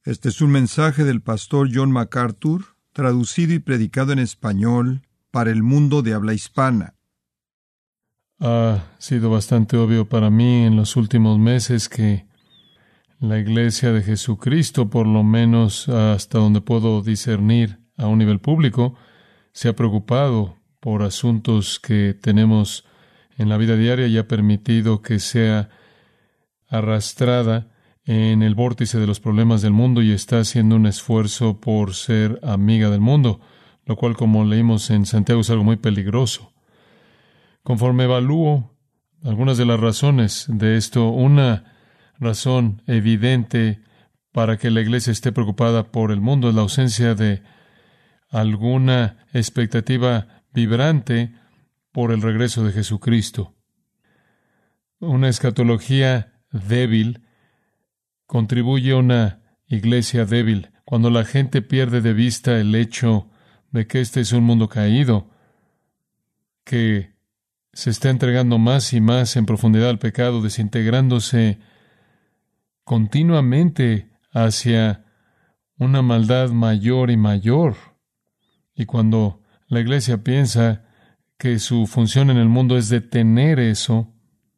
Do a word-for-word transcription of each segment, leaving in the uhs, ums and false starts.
Este es un mensaje del pastor John MacArthur, traducido y predicado en español para el mundo de habla hispana. Ha sido bastante obvio para mí en los últimos meses que la Iglesia de Jesucristo, por lo menos hasta donde puedo discernir a un nivel público, se ha preocupado por asuntos que tenemos en la vida diaria y ha permitido que sea arrastrada en el vórtice de los problemas del mundo y está haciendo un esfuerzo por ser amiga del mundo, lo cual, como leímos en Santiago, es algo muy peligroso. Conforme evalúo algunas de las razones de esto, una razón evidente para que la Iglesia esté preocupada por el mundo es la ausencia de alguna expectativa vibrante por el regreso de Jesucristo. Una escatología débil contribuye a una iglesia débil. Cuando la gente pierde de vista el hecho de que este es un mundo caído, que se está entregando más y más en profundidad al pecado, desintegrándose continuamente hacia una maldad mayor y mayor. Y cuando la iglesia piensa que su función en el mundo es detener eso,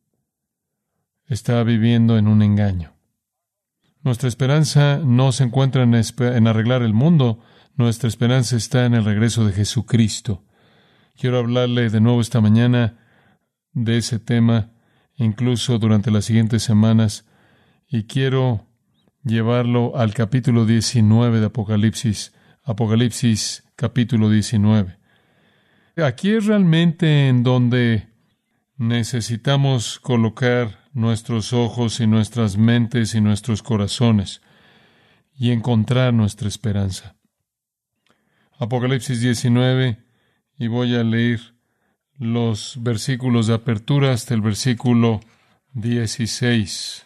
está viviendo en un engaño. Nuestra esperanza no se encuentra en, en arreglar el mundo, nuestra esperanza está en el regreso de Jesucristo. Quiero hablarle de nuevo esta mañana de ese tema, incluso durante las siguientes semanas, y quiero llevarlo al capítulo diecinueve de Apocalipsis, Apocalipsis capítulo diecinueve. Aquí es realmente en donde necesitamos colocar nuestros ojos y nuestras mentes y nuestros corazones y encontrar nuestra esperanza. Apocalipsis diecinueve, y voy a leer los versículos de apertura hasta el versículo dieciséis.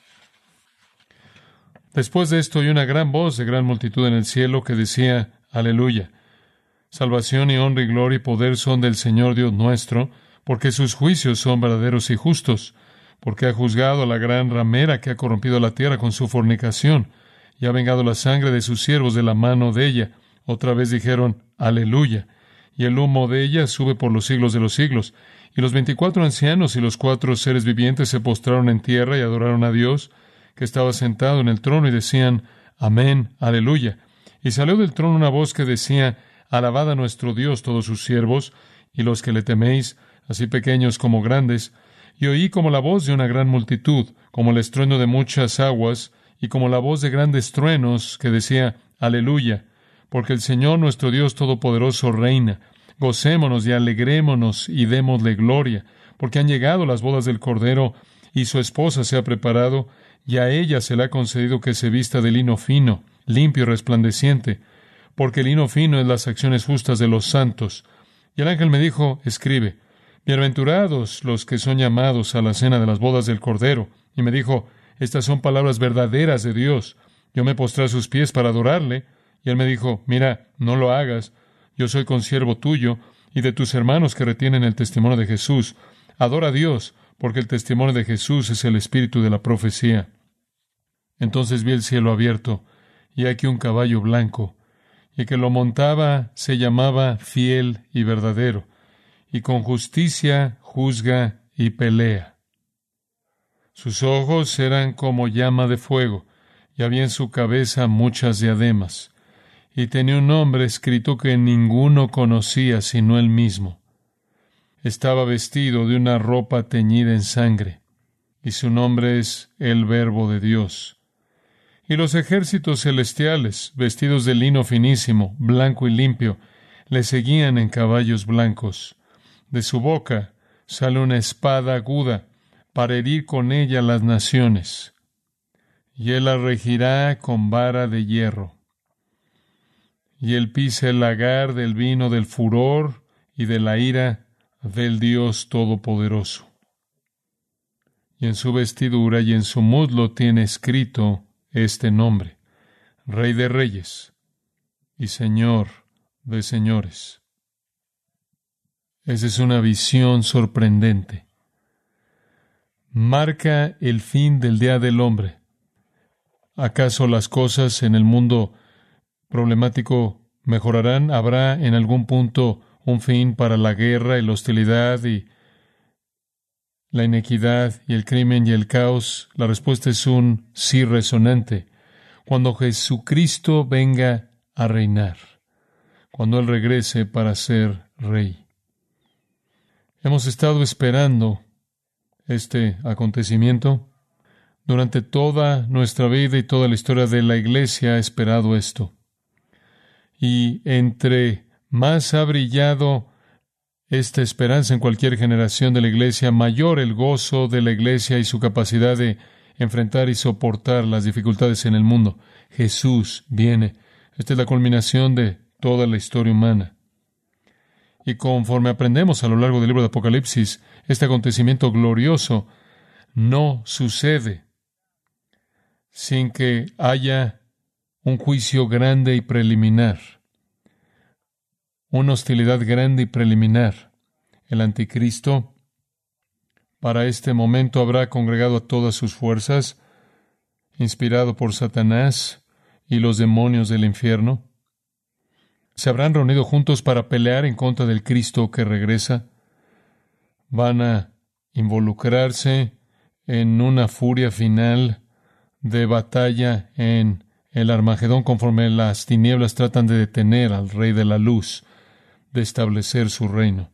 Después de esto oí una gran voz de gran multitud en el cielo que decía: Aleluya. Salvación y honra y gloria y poder son del Señor Dios nuestro, porque sus juicios son verdaderos y justos, porque ha juzgado a la gran ramera que ha corrompido la tierra con su fornicación, y ha vengado la sangre de sus siervos de la mano de ella. Otra vez dijeron: Aleluya. Y el humo de ella sube por los siglos de los siglos. Y los veinticuatro ancianos y los cuatro seres vivientes se postraron en tierra y adoraron a Dios, que estaba sentado en el trono, y decían: Amén, Aleluya. Y salió del trono una voz que decía: Alabad a nuestro Dios todos sus siervos, y los que le teméis, así pequeños como grandes. Y oí como la voz de una gran multitud, como el estruendo de muchas aguas, y como la voz de grandes truenos, que decía: Aleluya, porque el Señor nuestro Dios Todopoderoso reina. Gocémonos y alegrémonos y démosle gloria, porque han llegado las bodas del Cordero, y su esposa se ha preparado, y a ella se le ha concedido que se vista de lino fino, limpio y resplandeciente, porque el lino fino es las acciones justas de los santos. Y el ángel me dijo: Escribe: Bienaventurados los que son llamados a la cena de las bodas del Cordero. Y me dijo: Estas son palabras verdaderas de Dios. Yo me postré a sus pies para adorarle. Y él me dijo: Mira, no lo hagas. Yo soy consiervo tuyo y de tus hermanos que retienen el testimonio de Jesús. Adora a Dios, porque el testimonio de Jesús es el espíritu de la profecía. Entonces vi el cielo abierto, y aquí un caballo blanco, y el que lo montaba se llamaba Fiel y Verdadero, y con justicia juzga y pelea. Sus ojos eran como llama de fuego, y había en su cabeza muchas diademas, y tenía un nombre escrito que ninguno conocía sino él mismo. Estaba vestido de una ropa teñida en sangre, y su nombre es el Verbo de Dios. Y los ejércitos celestiales, vestidos de lino finísimo, blanco y limpio, le seguían en caballos blancos. De su boca sale una espada aguda, para herir con ella las naciones, y él la regirá con vara de hierro. Y él pisa el lagar del vino del furor y de la ira del Dios Todopoderoso. Y en su vestidura y en su muslo tiene escrito este nombre: Rey de Reyes y Señor de Señores. Esa es una visión sorprendente. Marca el fin del día del hombre. ¿Acaso las cosas en el mundo problemático mejorarán? ¿Habrá en algún punto un fin para la guerra y la hostilidad y la inequidad y el crimen y el caos? La respuesta es un sí resonante. Cuando Jesucristo venga a reinar, cuando Él regrese para ser Rey. Hemos estado esperando este acontecimiento. Durante toda nuestra vida y toda la historia de la Iglesia ha esperado esto. Y entre más ha brillado esta esperanza en cualquier generación de la Iglesia, mayor el gozo de la Iglesia y su capacidad de enfrentar y soportar las dificultades en el mundo. Jesús viene. Esta es la culminación de toda la historia humana. Y conforme aprendemos a lo largo del libro de Apocalipsis, este acontecimiento glorioso no sucede sin que haya un juicio grande y preliminar, una hostilidad grande y preliminar. El anticristo, para este momento, habrá congregado a todas sus fuerzas, inspirado por Satanás y los demonios del infierno. Se habrán reunido juntos para pelear en contra del Cristo que regresa. Van a involucrarse en una furia final de batalla en el Armagedón, conforme las tinieblas tratan de detener al Rey de la Luz, de establecer su reino.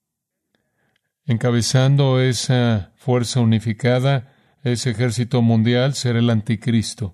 Encabezando esa fuerza unificada, ese ejército mundial, será el anticristo,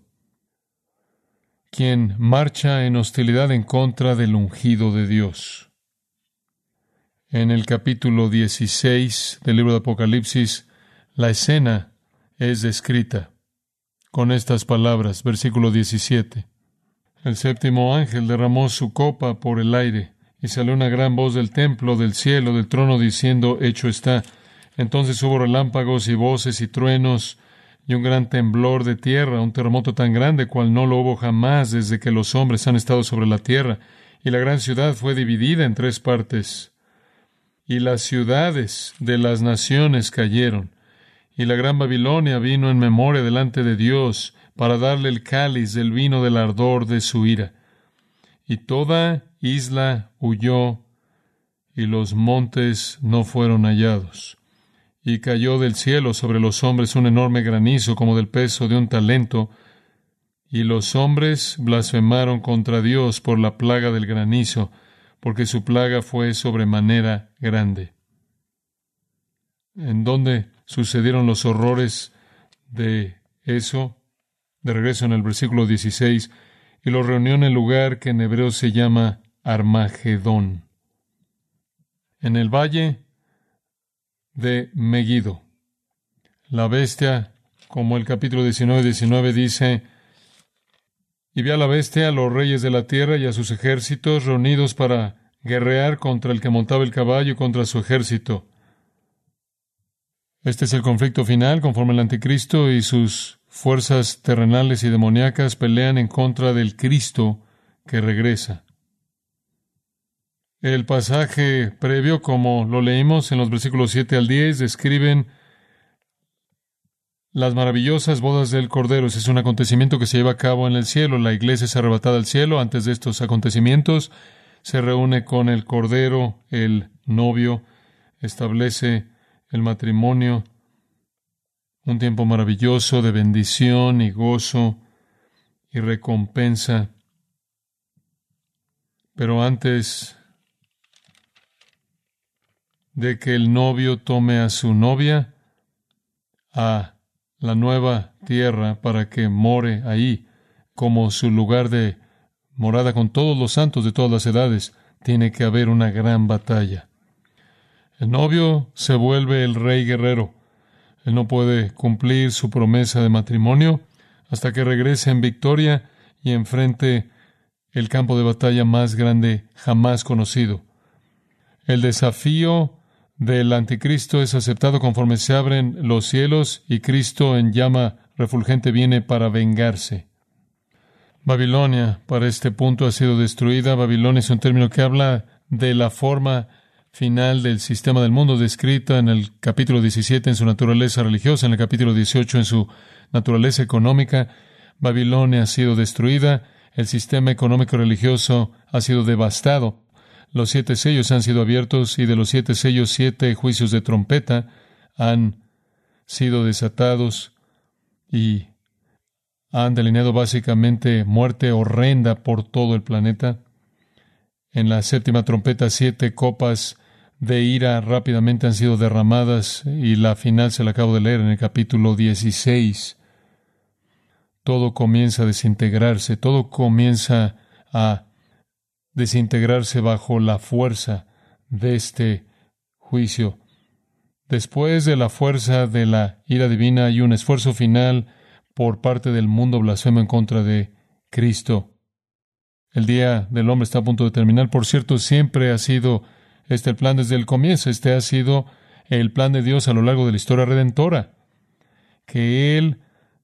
quien marcha en hostilidad en contra del ungido de Dios. En el capítulo dieciséis del libro de Apocalipsis, la escena es descrita con estas palabras, versículo diecisiete. El séptimo ángel derramó su copa por el aire, y salió una gran voz del templo, del cielo, del trono, diciendo, hecho está. Entonces hubo relámpagos y voces y truenos, y un gran temblor de tierra, un terremoto tan grande cual no lo hubo jamás desde que los hombres han estado sobre la tierra, y la gran ciudad fue dividida en tres partes. Y las ciudades de las naciones cayeron, y la gran Babilonia vino en memoria delante de Dios para darle el cáliz del vino del ardor de su ira. Y toda isla huyó, y los montes no fueron hallados. Y cayó del cielo sobre los hombres un enorme granizo como del peso de un talento, y los hombres blasfemaron contra Dios por la plaga del granizo, porque su plaga fue sobremanera grande. ¿En dónde sucedieron los horrores de eso? De regreso en el versículo dieciséis, y los reunió en el lugar que en hebreo se llama Armagedón, en el valle de Megiddo. La bestia, como el capítulo diecinueve, diecinueve dice, y vi a la bestia, a los reyes de la tierra y a sus ejércitos reunidos para guerrear contra el que montaba el caballo y contra su ejército. Este es el conflicto final, conforme el anticristo y sus fuerzas terrenales y demoníacas pelean en contra del Cristo que regresa. El pasaje previo, como lo leímos en los versículos siete al diez, describen las maravillosas bodas del Cordero. Ese es un acontecimiento que se lleva a cabo en el cielo. La iglesia es arrebatada al cielo. Antes de estos acontecimientos, se reúne con el Cordero, el novio, establece el matrimonio, un tiempo maravilloso de bendición y gozo y recompensa. Pero antes de que el novio tome a su novia a la nueva tierra para que more ahí como su lugar de morada con todos los santos de todas las edades, tiene que haber una gran batalla. El novio se vuelve el rey guerrero. Él no puede cumplir su promesa de matrimonio hasta que regrese en victoria y enfrente el campo de batalla más grande jamás conocido. El desafío del anticristo es aceptado conforme se abren los cielos y Cristo en llama refulgente viene para vengarse. Babilonia, para este punto, ha sido destruida. Babilonia es un término que habla de la forma final del sistema del mundo, descrita en el capítulo diecisiete en su naturaleza religiosa, en el capítulo dieciocho en su naturaleza económica. Babilonia ha sido destruida, el sistema económico religioso ha sido devastado, los siete sellos han sido abiertos y de los siete sellos, siete juicios de trompeta han sido desatados y han delineado básicamente muerte horrenda por todo el planeta. En la séptima trompeta, siete copas de ira rápidamente han sido derramadas y la final se la acabo de leer en el capítulo dieciséis. Todo comienza a desintegrarse, todo comienza a desintegrarse bajo la fuerza de este juicio. Después de la fuerza de la ira divina hay un esfuerzo final por parte del mundo blasfemo en contra de Cristo. El día del hombre está a punto de terminar. Por cierto, siempre ha sido este el plan desde el comienzo. Este ha sido el plan de Dios a lo largo de la historia redentora. Que Él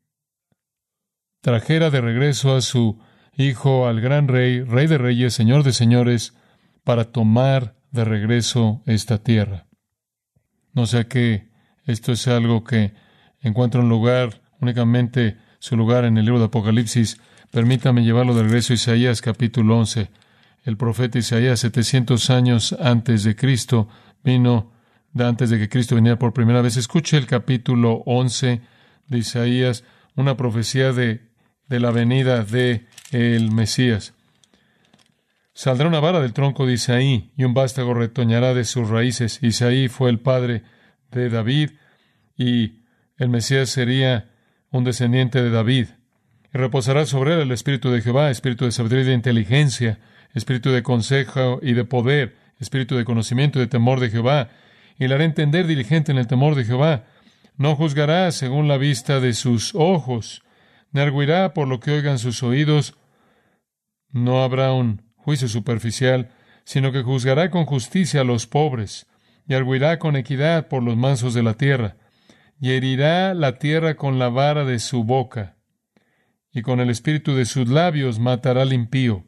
trajera de regreso a su Hijo, al gran Rey, Rey de Reyes, Señor de Señores, para tomar de regreso esta tierra. No sea que esto es algo que encuentra un lugar, únicamente su lugar en el libro de Apocalipsis. Permítame llevarlo de regreso a Isaías capítulo once. El profeta Isaías, setecientos años antes de Cristo, vino, de antes de que Cristo viniera por primera vez. Escuche el capítulo once de Isaías, una profecía de, de la venida de el Mesías. Saldrá una vara del tronco de Isaí, y un vástago retoñará de sus raíces. Isaí fue el padre de David, y el Mesías sería un descendiente de David. Y reposará sobre él el espíritu de Jehová, espíritu de sabiduría y de inteligencia, espíritu de consejo y de poder, espíritu de conocimiento y de temor de Jehová. Y le hará entender diligente en el temor de Jehová. No juzgará según la vista de sus ojos, ni arguirá por lo que oigan sus oídos. No habrá un juicio superficial, sino que juzgará con justicia a los pobres, y arguirá con equidad por los mansos de la tierra, y herirá la tierra con la vara de su boca, y con el espíritu de sus labios matará al impío.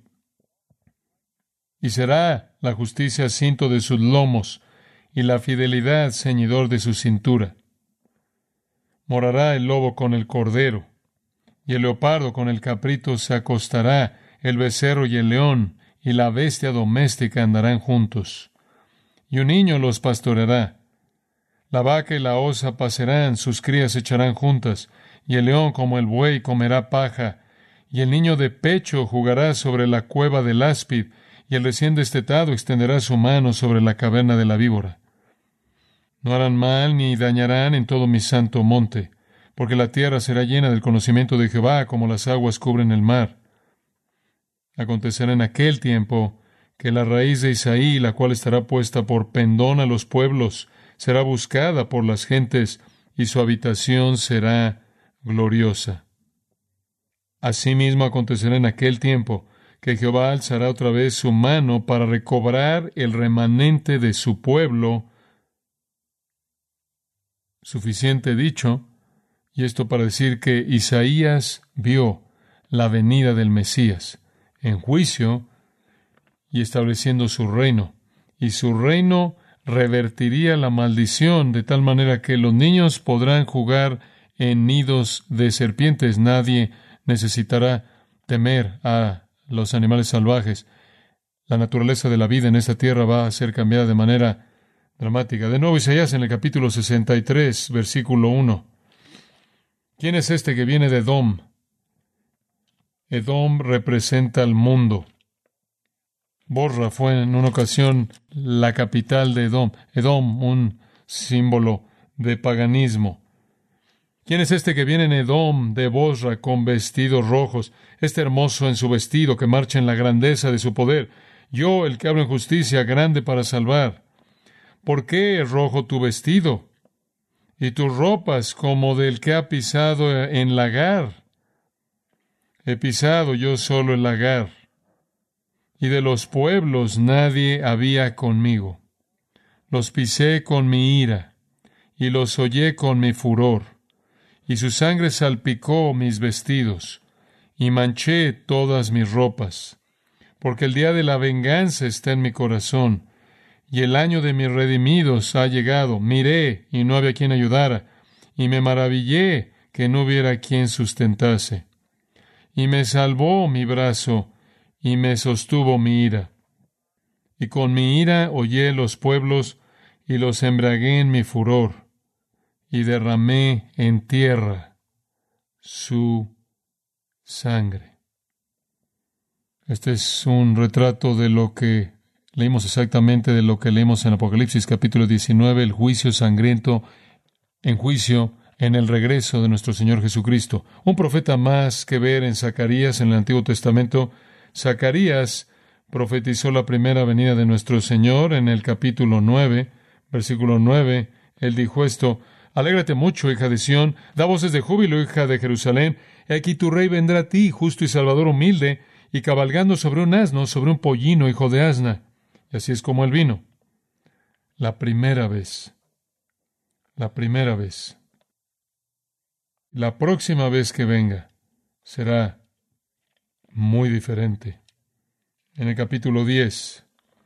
Y será la justicia cinto de sus lomos, y la fidelidad ceñidor de su cintura. Morará el lobo con el cordero, y el leopardo con el caprito se acostará, el becerro y el león y la bestia doméstica andarán juntos. Y un niño los pastoreará. La vaca y la osa pasarán, sus crías echarán juntas, y el león como el buey comerá paja, y el niño de pecho jugará sobre la cueva del áspid, y el recién destetado extenderá su mano sobre la caverna de la víbora. No harán mal ni dañarán en todo mi santo monte, porque la tierra será llena del conocimiento de Jehová, como las aguas cubren el mar. Acontecerá en aquel tiempo que la raíz de Isaí, la cual estará puesta por pendón a los pueblos, será buscada por las gentes, y su habitación será gloriosa. Asimismo acontecerá en aquel tiempo que Jehová alzará otra vez su mano para recobrar el remanente de su pueblo. Suficiente dicho, y esto para decir que Isaías vio la venida del Mesías en juicio y estableciendo su reino. Y su reino revertiría la maldición de tal manera que los niños podrán jugar en nidos de serpientes. Nadie necesitará temer a los animales salvajes. La naturaleza de la vida en esta tierra va a ser cambiada de manera dramática. De nuevo, Isaías en el capítulo sesenta y tres, versículo uno. ¿Quién es este que viene de Edom? Edom representa al mundo. Bosra fue en una ocasión la capital de Edom. Edom, un símbolo de paganismo. ¿Quién es este que viene en Edom de Bosra con vestidos rojos? Este hermoso en su vestido que marcha en la grandeza de su poder. Yo, el que hablo en justicia, grande para salvar. ¿Por qué es rojo tu vestido? Y tus ropas como del que ha pisado en lagar. He pisado yo solo el lagar, y de los pueblos nadie había conmigo. Los pisé con mi ira, y los hollé con mi furor, y su sangre salpicó mis vestidos, y manché todas mis ropas, porque el día de la venganza está en mi corazón, y el año de mis redimidos ha llegado. Miré, y no había quien ayudara, y me maravillé que no hubiera quien sustentase. y me salvó mi brazo, y me sostuvo mi ira. Y con mi ira hollé los pueblos, y los embriagué en mi furor, y derramé en tierra su sangre. Este es un retrato de lo que leímos exactamente, de lo que leemos en Apocalipsis capítulo diecinueve, el juicio sangriento en juicio en el regreso de nuestro Señor Jesucristo. Un profeta más que ver en Zacarías en el Antiguo Testamento. Zacarías profetizó la primera venida de nuestro Señor en el capítulo nueve, versículo nueve. Él dijo esto: Alégrate mucho, hija de Sión, da voces de júbilo, hija de Jerusalén. He aquí tu rey vendrá a ti, justo y salvador humilde, y cabalgando sobre un asno, sobre un pollino, hijo de asna. Y así es como él vino. La primera vez. La primera vez. La próxima vez que venga será muy diferente. En el capítulo diez,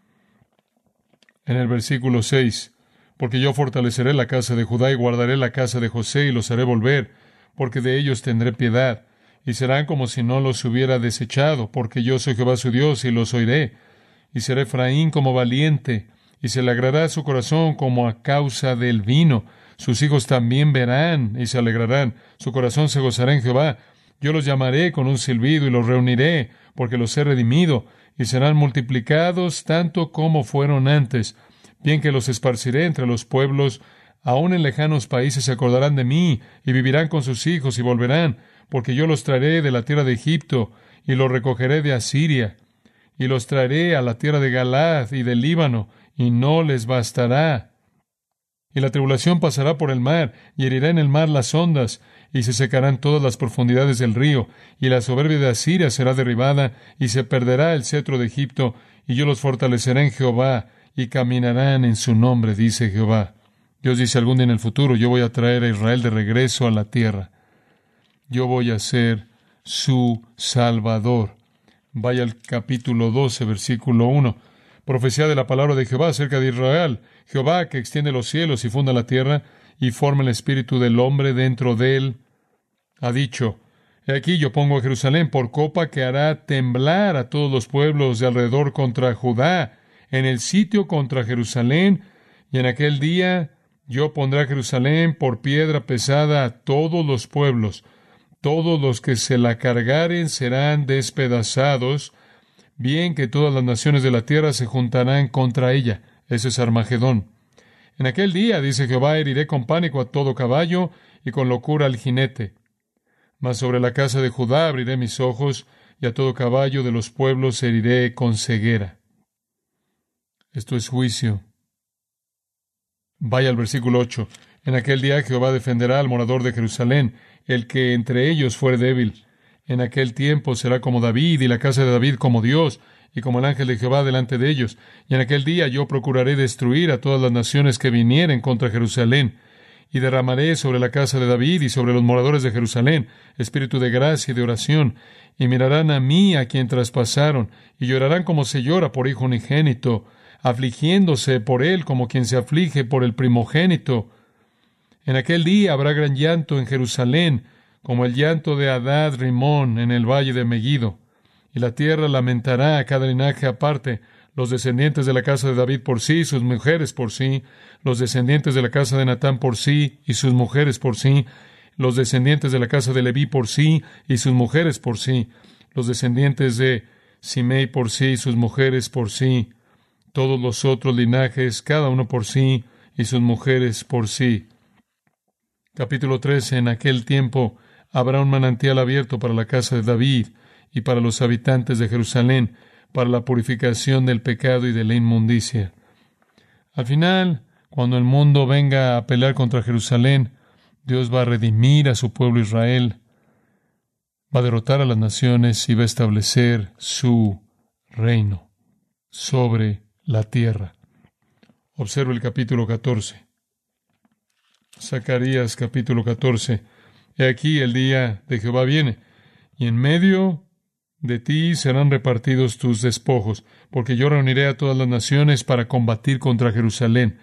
en el versículo seis, porque yo fortaleceré la casa de Judá y guardaré la casa de José y los haré volver, porque de ellos tendré piedad, y serán como si no los hubiera desechado, porque yo soy Jehová su Dios y los oiré, y será Efraín como valiente, y se le alegrará su corazón como a causa del vino. Sus hijos también verán y se alegrarán. Su corazón se gozará en Jehová. Yo los llamaré con un silbido y los reuniré, porque los he redimido, y serán multiplicados tanto como fueron antes. Bien que los esparciré entre los pueblos, aun en lejanos países se acordarán de mí, y vivirán con sus hijos y volverán, porque yo los traeré de la tierra de Egipto, y los recogeré de Asiria, y los traeré a la tierra de Galaad y del Líbano, y no les bastará. Y la tribulación pasará por el mar, y herirá en el mar las ondas, y se secarán todas las profundidades del río, y la soberbia de Asiria será derribada, y se perderá el cetro de Egipto, y yo los fortaleceré en Jehová, y caminarán en su nombre, dice Jehová. Dios dice algún día en el futuro, yo voy a traer a Israel de regreso a la tierra. Yo voy a ser su Salvador. Vaya al capítulo doce, versículo uno. Profecía de la palabra de Jehová acerca de Israel. Jehová, que extiende los cielos y funda la tierra, y forma el espíritu del hombre dentro de él, ha dicho: He aquí yo pongo a Jerusalén por copa que hará temblar a todos los pueblos de alrededor contra Judá, en el sitio contra Jerusalén, y en aquel día yo pondré a Jerusalén por piedra pesada a todos los pueblos. Todos los que se la cargaren serán despedazados, bien que todas las naciones de la tierra se juntarán contra ella. Ese es Armagedón. En aquel día, dice Jehová, heriré con pánico a todo caballo y con locura al jinete. Mas sobre la casa de Judá abriré mis ojos, y a todo caballo de los pueblos heriré con ceguera. Esto es juicio. Vaya al versículo ocho. En aquel día Jehová defenderá al morador de Jerusalén, el que entre ellos fuere débil. En aquel tiempo será como David, y la casa de David como Dios, y como el ángel de Jehová delante de ellos. Y en aquel día yo procuraré destruir a todas las naciones que vinieren contra Jerusalén, y derramaré sobre la casa de David y sobre los moradores de Jerusalén espíritu de gracia y de oración, y mirarán a mí a quien traspasaron, y llorarán como se llora por hijo unigénito, afligiéndose por él como quien se aflige por el primogénito. En aquel día habrá gran llanto en Jerusalén, como el llanto de Hadad Rimón en el valle de Megiddo. Y la tierra lamentará a cada linaje aparte, los descendientes de la casa de David por sí, sus mujeres por sí, los descendientes de la casa de Natán por sí, y sus mujeres por sí, los descendientes de la casa de Leví por sí, y sus mujeres por sí, los descendientes de Simei por sí, y sus mujeres por sí, todos los otros linajes, cada uno por sí, y sus mujeres por sí. Capítulo trece. En aquel tiempo habrá un manantial abierto para la casa de David y para los habitantes de Jerusalén, para la purificación del pecado y de la inmundicia. Al final, cuando el mundo venga a pelear contra Jerusalén, Dios va a redimir a su pueblo Israel, va a derrotar a las naciones y va a establecer su reino sobre la tierra. Observa el capítulo catorce. Zacarías capítulo catorce. He aquí el día de Jehová viene, y en medio de ti serán repartidos tus despojos, porque yo reuniré a todas las naciones para combatir contra Jerusalén.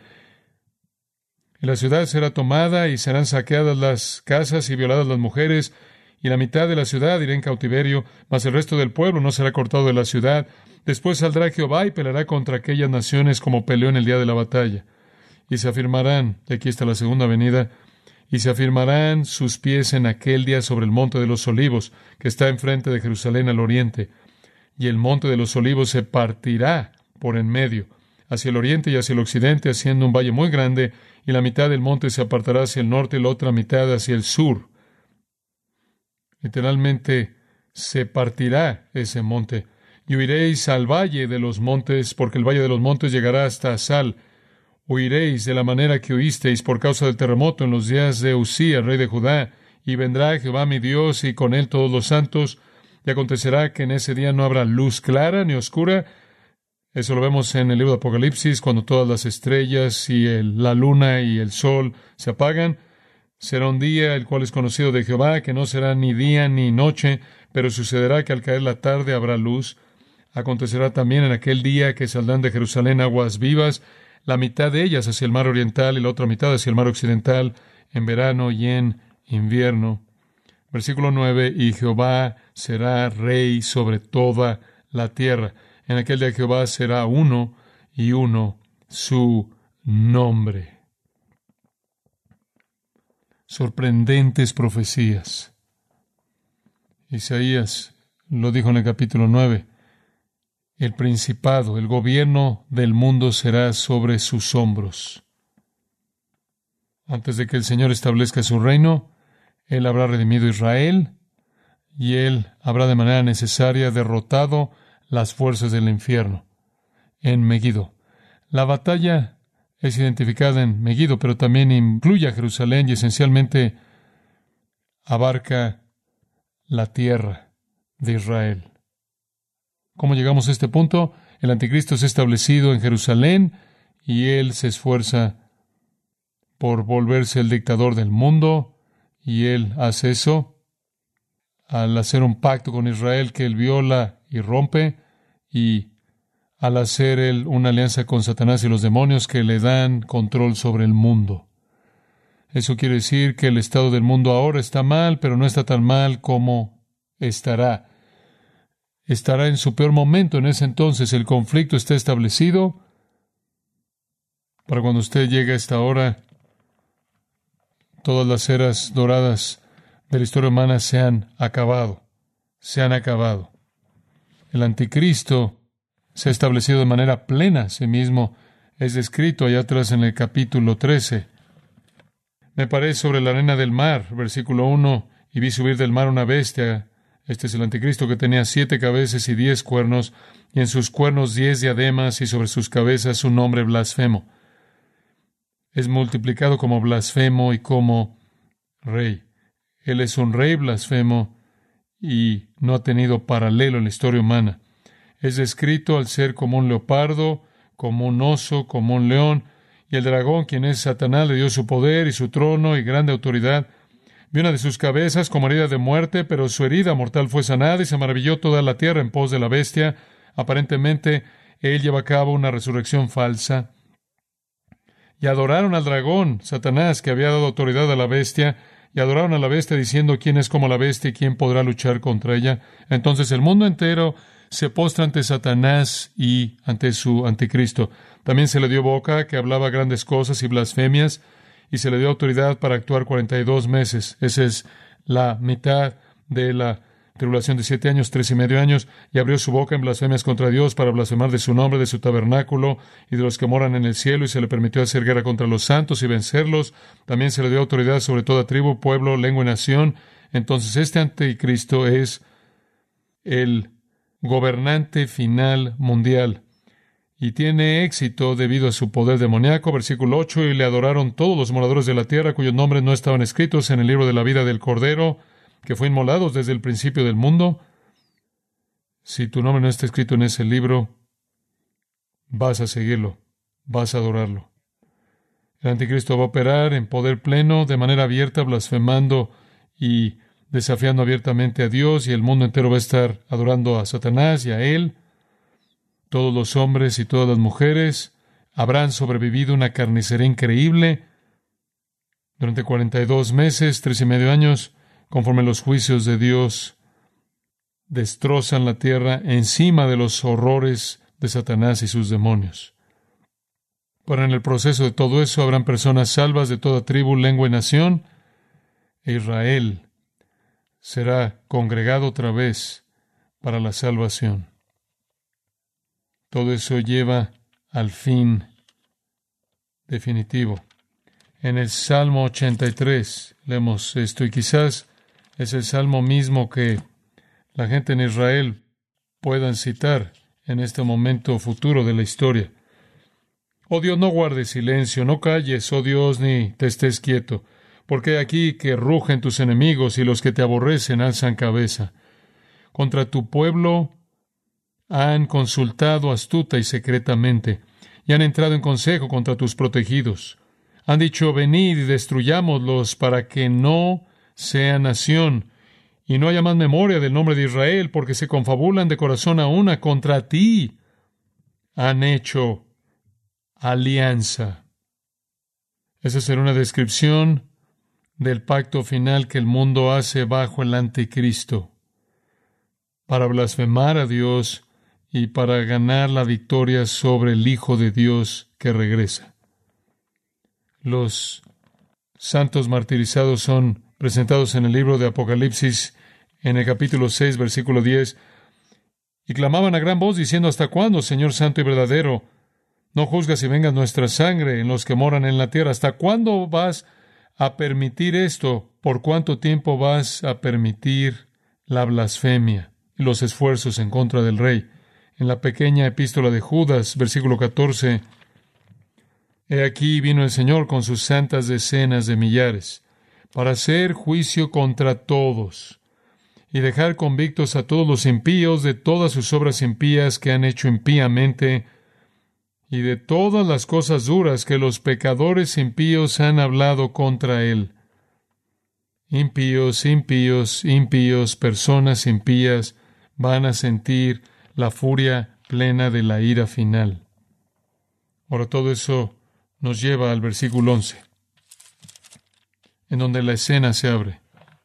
Y la ciudad será tomada, y serán saqueadas las casas y violadas las mujeres, y la mitad de la ciudad irá en cautiverio, mas el resto del pueblo no será cortado de la ciudad. Después saldrá Jehová y peleará contra aquellas naciones como peleó en el día de la batalla. Y se afirmarán, y aquí está la segunda venida, y se afirmarán sus pies en aquel día sobre el monte de los olivos, que está enfrente de Jerusalén al oriente. Y el monte de los olivos se partirá por en medio, hacia el oriente y hacia el occidente, haciendo un valle muy grande, y la mitad del monte se apartará hacia el norte y la otra mitad hacia el sur. Literalmente, se partirá ese monte. Y huiréis al valle de los montes, porque el valle de los montes llegará hasta Asal. Huiréis de la manera que huisteis por causa del terremoto en los días de Uzías, rey de Judá. Y vendrá Jehová mi Dios, y con él todos los santos. Y acontecerá que en ese día no habrá luz clara ni oscura. Eso lo vemos en el libro de Apocalipsis, cuando todas las estrellas y el, la luna y el sol se apagan. Será un día el cual es conocido de Jehová, que no será ni día ni noche, pero sucederá que al caer la tarde habrá luz. Acontecerá también en aquel día que saldrán de Jerusalén aguas vivas, la mitad de ellas hacia el mar oriental y la otra mitad hacia el mar occidental, en verano y en invierno. Versículo nueve, y Jehová será rey sobre toda la tierra. En aquel día Jehová será uno, y uno su nombre. Sorprendentes profecías. Isaías lo dijo en el capítulo nueve. El principado, el gobierno del mundo será sobre sus hombros. Antes de que el Señor establezca su reino, Él habrá redimido a Israel y Él habrá de manera necesaria derrotado las fuerzas del infierno en Megiddo. La batalla es identificada en Megiddo, pero también incluye a Jerusalén y esencialmente abarca la tierra de Israel. ¿Cómo llegamos a este punto? El anticristo es establecido en Jerusalén y él se esfuerza por volverse el dictador del mundo, y él hace eso al hacer un pacto con Israel que él viola y rompe, y al hacer él una alianza con Satanás y los demonios que le dan control sobre el mundo. Eso quiere decir que el estado del mundo ahora está mal, pero no está tan mal como estará. Estará en su peor momento en ese entonces. El conflicto está establecido. Para cuando usted llegue a esta hora, todas las eras doradas de la historia humana se han acabado. Se han acabado. El anticristo se ha establecido de manera plena a sí mismo. Es descrito allá atrás en el capítulo trece. Me paré sobre la arena del mar, versículo uno, y vi subir del mar una bestia. Este es el anticristo, que tenía siete cabezas y diez cuernos, y en sus cuernos diez diademas, y sobre sus cabezas un nombre blasfemo. Es multiplicado como blasfemo y como rey. Él es un rey blasfemo y no ha tenido paralelo en la historia humana. Es descrito al ser como un leopardo, como un oso, como un león, y el dragón, quien es Satanás, le dio su poder y su trono y grande autoridad. Vio una de sus cabezas como herida de muerte, pero su herida mortal fue sanada, y se maravilló toda la tierra en pos de la bestia. Aparentemente, él lleva a cabo una resurrección falsa. Y adoraron al dragón, Satanás, que había dado autoridad a la bestia, y adoraron a la bestia diciendo quién es como la bestia y quién podrá luchar contra ella. Entonces el mundo entero se postra ante Satanás y ante su anticristo. También se le dio boca, que hablaba grandes cosas y blasfemias, y se le dio autoridad para actuar cuarenta y dos meses. Esa es la mitad de la tribulación de siete años, tres y medio años, y abrió su boca en blasfemias contra Dios para blasfemar de su nombre, de su tabernáculo y de los que moran en el cielo, y se le permitió hacer guerra contra los santos y vencerlos. También se le dio autoridad sobre toda tribu, pueblo, lengua y nación. Entonces este anticristo es el gobernante final mundial. Y tiene éxito debido a su poder demoníaco. Versículo ocho, y le adoraron todos los moradores de la tierra, cuyos nombres no estaban escritos en el libro de la vida del Cordero, que fue inmolado desde el principio del mundo. Si tu nombre no está escrito en ese libro, vas a seguirlo, vas a adorarlo. El anticristo va a operar en poder pleno, de manera abierta, blasfemando y desafiando abiertamente a Dios, y el mundo entero va a estar adorando a Satanás y a él. Todos los hombres y todas las mujeres habrán sobrevivido una carnicería increíble durante cuarenta y dos meses, tres y medio años, conforme los juicios de Dios destrozan la tierra encima de los horrores de Satanás y sus demonios. Pero en el proceso de todo eso habrán personas salvas de toda tribu, lengua y nación, e Israel será congregado otra vez para la salvación. Todo eso lleva al fin definitivo. En el Salmo ochenta y tres leemos esto, y quizás es el salmo mismo que la gente en Israel puedan citar en este momento futuro de la historia. Oh Dios, no guardes silencio, no calles, oh Dios, ni te estés quieto, porque aquí que rugen tus enemigos y los que te aborrecen alzan cabeza. Contra tu pueblo han consultado astuta y secretamente, y han entrado en consejo contra tus protegidos. Han dicho, venid y destruyámoslos para que no sea nación, y no haya más memoria del nombre de Israel, porque se confabulan de corazón a una contra ti. Han hecho alianza. Esa será una descripción del pacto final que el mundo hace bajo el anticristo, para blasfemar a Dios y para ganar la victoria sobre el Hijo de Dios que regresa. Los santos martirizados son presentados en el libro de Apocalipsis, en el capítulo seis, versículo diez, y clamaban a gran voz diciendo, ¿hasta cuándo, Señor santo y verdadero, no juzgas y vengas nuestra sangre en los que moran en la tierra? ¿Hasta cuándo vas a permitir esto? ¿Por cuánto tiempo vas a permitir la blasfemia y los esfuerzos en contra del Rey? En la pequeña epístola de Judas, versículo catorce, he aquí vino el Señor con sus santas decenas de millares, para hacer juicio contra todos, y dejar convictos a todos los impíos de todas sus obras impías que han hecho impíamente, y de todas las cosas duras que los pecadores impíos han hablado contra él. Impíos, impíos, impíos, personas impías van a sentir la furia plena de la ira final. Ahora todo eso nos lleva al versículo once, en donde la escena se abre.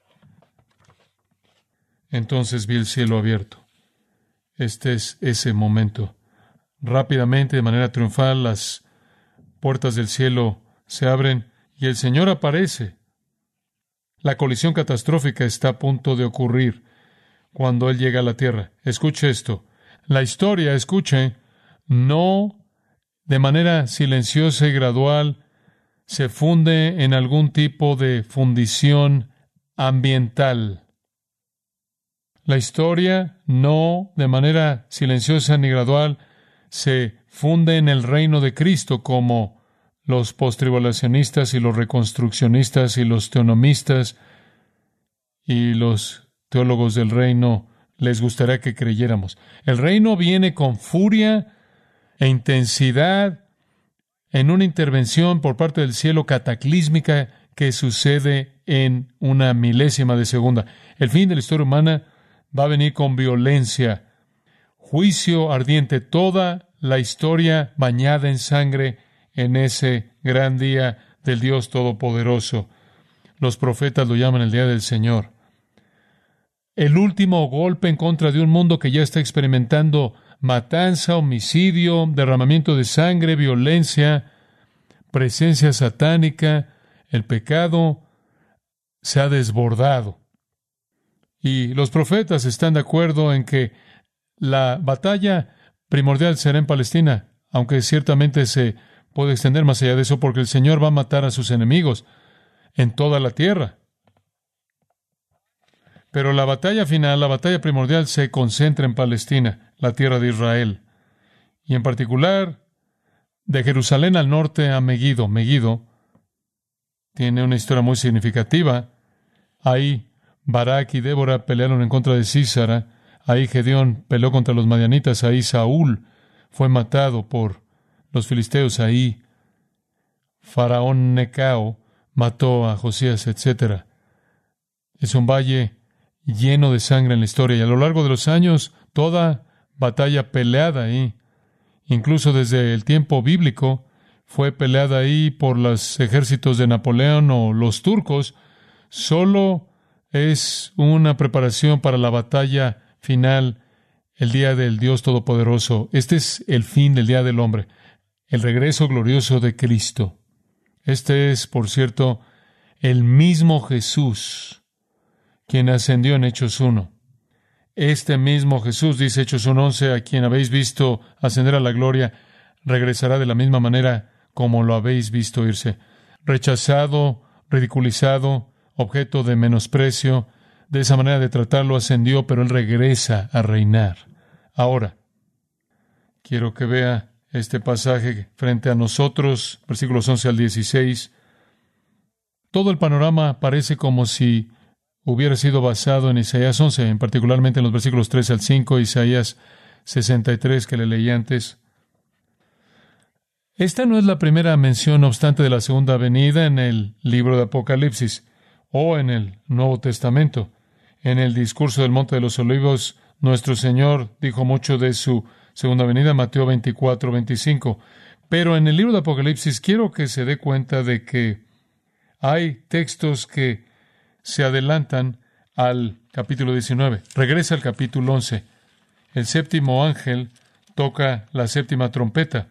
Entonces vi el cielo abierto. Este es ese momento. Rápidamente, de manera triunfal, las puertas del cielo se abren y el Señor aparece. La colisión catastrófica está a punto de ocurrir cuando Él llega a la tierra. Escuche esto. La historia, escuche, no de manera silenciosa y gradual se funde en algún tipo de fundición ambiental. La historia no de manera silenciosa ni gradual se funde en el reino de Cristo como los postribulacionistas y los reconstruccionistas y los teonomistas y los teólogos del reino les gustaría que creyéramos. El reino viene con furia e intensidad en una intervención por parte del cielo cataclísmica que sucede en una milésima de segunda. El fin de la historia humana va a venir con violencia, juicio ardiente, toda la historia bañada en sangre en ese gran día del Dios Todopoderoso. Los profetas lo llaman el día del Señor. El último golpe en contra de un mundo que ya está experimentando matanza, homicidio, derramamiento de sangre, violencia, presencia satánica. El pecado se ha desbordado. Y los profetas están de acuerdo en que la batalla primordial será en Palestina, aunque ciertamente se puede extender más allá de eso, porque el Señor va a matar a sus enemigos en toda la tierra. Pero la batalla final, la batalla primordial, se concentra en Palestina, la tierra de Israel, y en particular de Jerusalén al norte a Megiddo. Megiddo tiene una historia muy significativa. Ahí Barak y Débora pelearon en contra de Sísara. Ahí Gedeón peleó contra los madianitas. Ahí Saúl fue matado por los filisteos. Ahí Faraón Necao mató a Josías, etcétera. Es un valle lleno de sangre en la historia. Y a lo largo de los años, toda batalla peleada ahí, incluso desde el tiempo bíblico, fue peleada ahí por los ejércitos de Napoleón o los turcos, solo es una preparación para la batalla final, el día del Dios Todopoderoso. Este es el fin del día del hombre, el regreso glorioso de Cristo. Este es, por cierto, el mismo Jesús quien ascendió en Hechos uno. Este mismo Jesús, dice Hechos uno once, a quien habéis visto ascender a la gloria, regresará de la misma manera como lo habéis visto irse. Rechazado, ridiculizado, objeto de menosprecio, de esa manera de tratarlo ascendió, pero Él regresa a reinar. Ahora, quiero que vea este pasaje frente a nosotros, versículos once al dieciséis. Todo el panorama parece como si hubiera sido basado en Isaías once, en particularmente en los versículos tres al cinco, Isaías sesenta y tres que le leí antes. Esta no es la primera mención, no obstante, de la segunda venida en el libro de Apocalipsis o en el Nuevo Testamento. En el discurso del Monte de los Olivos, nuestro Señor dijo mucho de su segunda venida, Mateo veinticuatro, veinticinco. Pero en el libro de Apocalipsis quiero que se dé cuenta de que hay textos que se adelantan al capítulo diecinueve. Regresa al capítulo once. El séptimo ángel toca la séptima trompeta.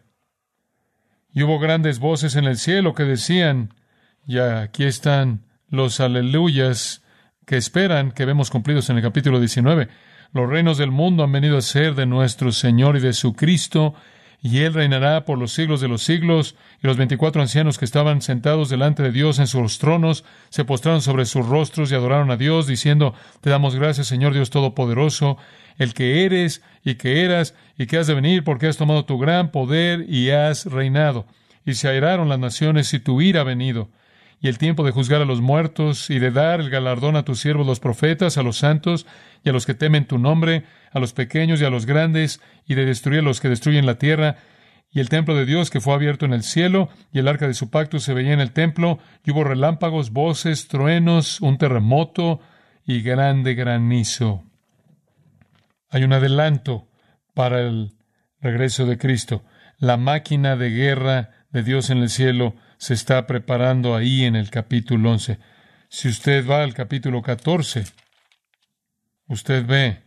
Y hubo grandes voces en el cielo que decían, y aquí están los aleluyas que esperan, que vemos cumplidos en el capítulo diecinueve. Los reinos del mundo han venido a ser de nuestro Señor y de su Cristo, y Él reinará por los siglos de los siglos. Y los veinticuatro ancianos que estaban sentados delante de Dios en sus tronos se postraron sobre sus rostros y adoraron a Dios, diciendo, te damos gracias, Señor Dios Todopoderoso, el que eres y que eras y que has de venir, porque has tomado tu gran poder y has reinado. Y se airaron las naciones y tu ira ha venido. Y el tiempo de juzgar a los muertos y de dar el galardón a tus siervos los profetas, a los santos y a los que temen tu nombre, a los pequeños y a los grandes, y de destruir a los que destruyen la tierra. Y el templo de Dios que fue abierto en el cielo, y el arca de su pacto se veía en el templo, y hubo relámpagos, voces, truenos, un terremoto y grande granizo. Hay un adelanto para el regreso de Cristo. La máquina de guerra de Dios en el cielo se está preparando ahí en el capítulo once. Si usted va al capítulo catorce, usted ve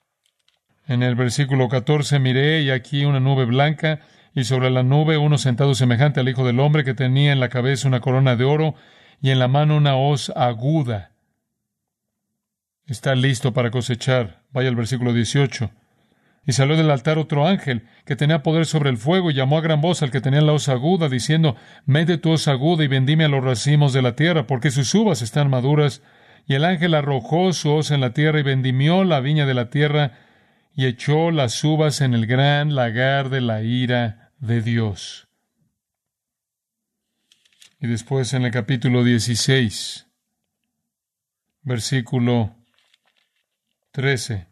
en el versículo catorce, miré y aquí una nube blanca, y sobre la nube uno sentado semejante al Hijo del Hombre, que tenía en la cabeza una corona de oro y en la mano una hoz aguda. Está listo para cosechar. Vaya al versículo dieciocho. Y salió del altar otro ángel, que tenía poder sobre el fuego, y llamó a gran voz al que tenía la hoz aguda, diciendo, mete tu hoz aguda y vendime a los racimos de la tierra, porque sus uvas están maduras. Y el ángel arrojó su hoz en la tierra y vendimió la viña de la tierra, y echó las uvas en el gran lagar de la ira de Dios. Y después en el capítulo dieciséis, versículo trece.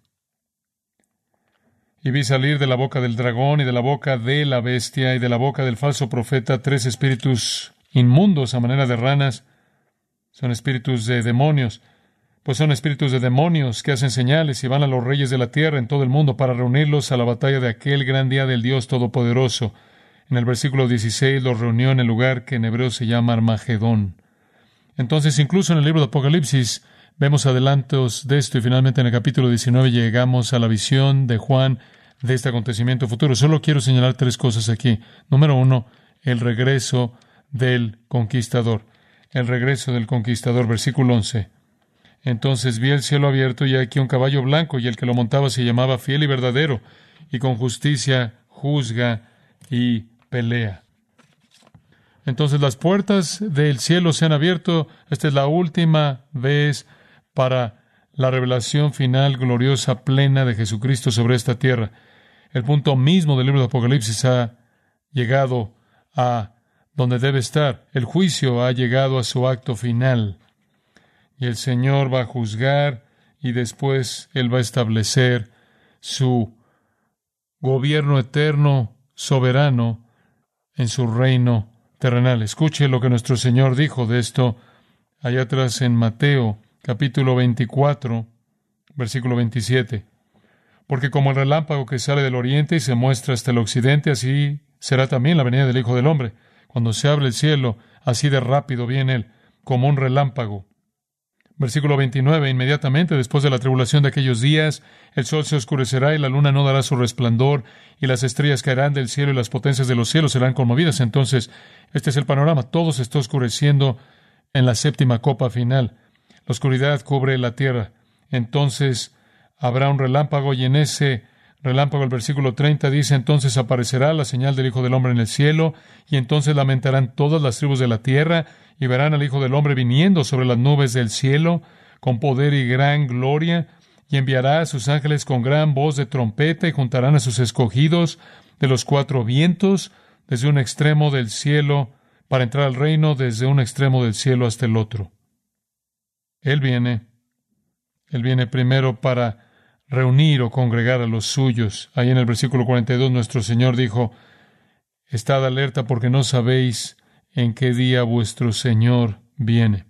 Y vi salir de la boca del dragón y de la boca de la bestia y de la boca del falso profeta tres espíritus inmundos a manera de ranas. Son espíritus de demonios, pues son espíritus de demonios que hacen señales y van a los reyes de la tierra en todo el mundo para reunirlos a la batalla de aquel gran día del Dios Todopoderoso. En el versículo dieciséis los reunió en el lugar que en hebreo se llama Armagedón. Entonces, incluso en el libro de Apocalipsis, vemos adelantos de esto, y finalmente en el capítulo diecinueve llegamos a la visión de Juan de este acontecimiento futuro. Solo quiero señalar tres cosas aquí. Número uno, el regreso del conquistador. El regreso del conquistador, versículo once. Entonces vi el cielo abierto y aquí un caballo blanco, y el que lo montaba se llamaba Fiel y Verdadero, y con justicia juzga y pelea. Entonces las puertas del cielo se han abierto. Esta es la última vez para la revelación final, gloriosa, plena de Jesucristo sobre esta tierra. El punto mismo del libro de Apocalipsis ha llegado a donde debe estar. El juicio ha llegado a su acto final. Y el Señor va a juzgar, y después Él va a establecer su gobierno eterno, soberano, en su reino terrenal. Escuche lo que nuestro Señor dijo de esto allá atrás en Mateo, capítulo veinticuatro, versículo veintisiete. Porque como el relámpago que sale del oriente y se muestra hasta el occidente, así será también la venida del Hijo del Hombre. Cuando se abre el cielo, así de rápido viene Él, como un relámpago. Versículo veintinueve, inmediatamente después de la tribulación de aquellos días, el sol se oscurecerá y la luna no dará su resplandor, y las estrellas caerán del cielo y las potencias de los cielos serán conmovidas. Entonces, este es el panorama. Todo se está oscureciendo en la séptima copa final. La oscuridad cubre la tierra. Entonces, habrá un relámpago, y en ese relámpago, el versículo treinta dice, entonces aparecerá la señal del Hijo del Hombre en el cielo, y entonces lamentarán todas las tribus de la tierra, y verán al Hijo del Hombre viniendo sobre las nubes del cielo, con poder y gran gloria, y enviará a sus ángeles con gran voz de trompeta, y juntarán a sus escogidos de los cuatro vientos, desde un extremo del cielo, para entrar al reino desde un extremo del cielo hasta el otro. Él viene, Él viene primero para reunir o congregar a los suyos. Ahí en el versículo cuarenta y dos, nuestro Señor dijo, estad alerta porque no sabéis en qué día vuestro Señor viene.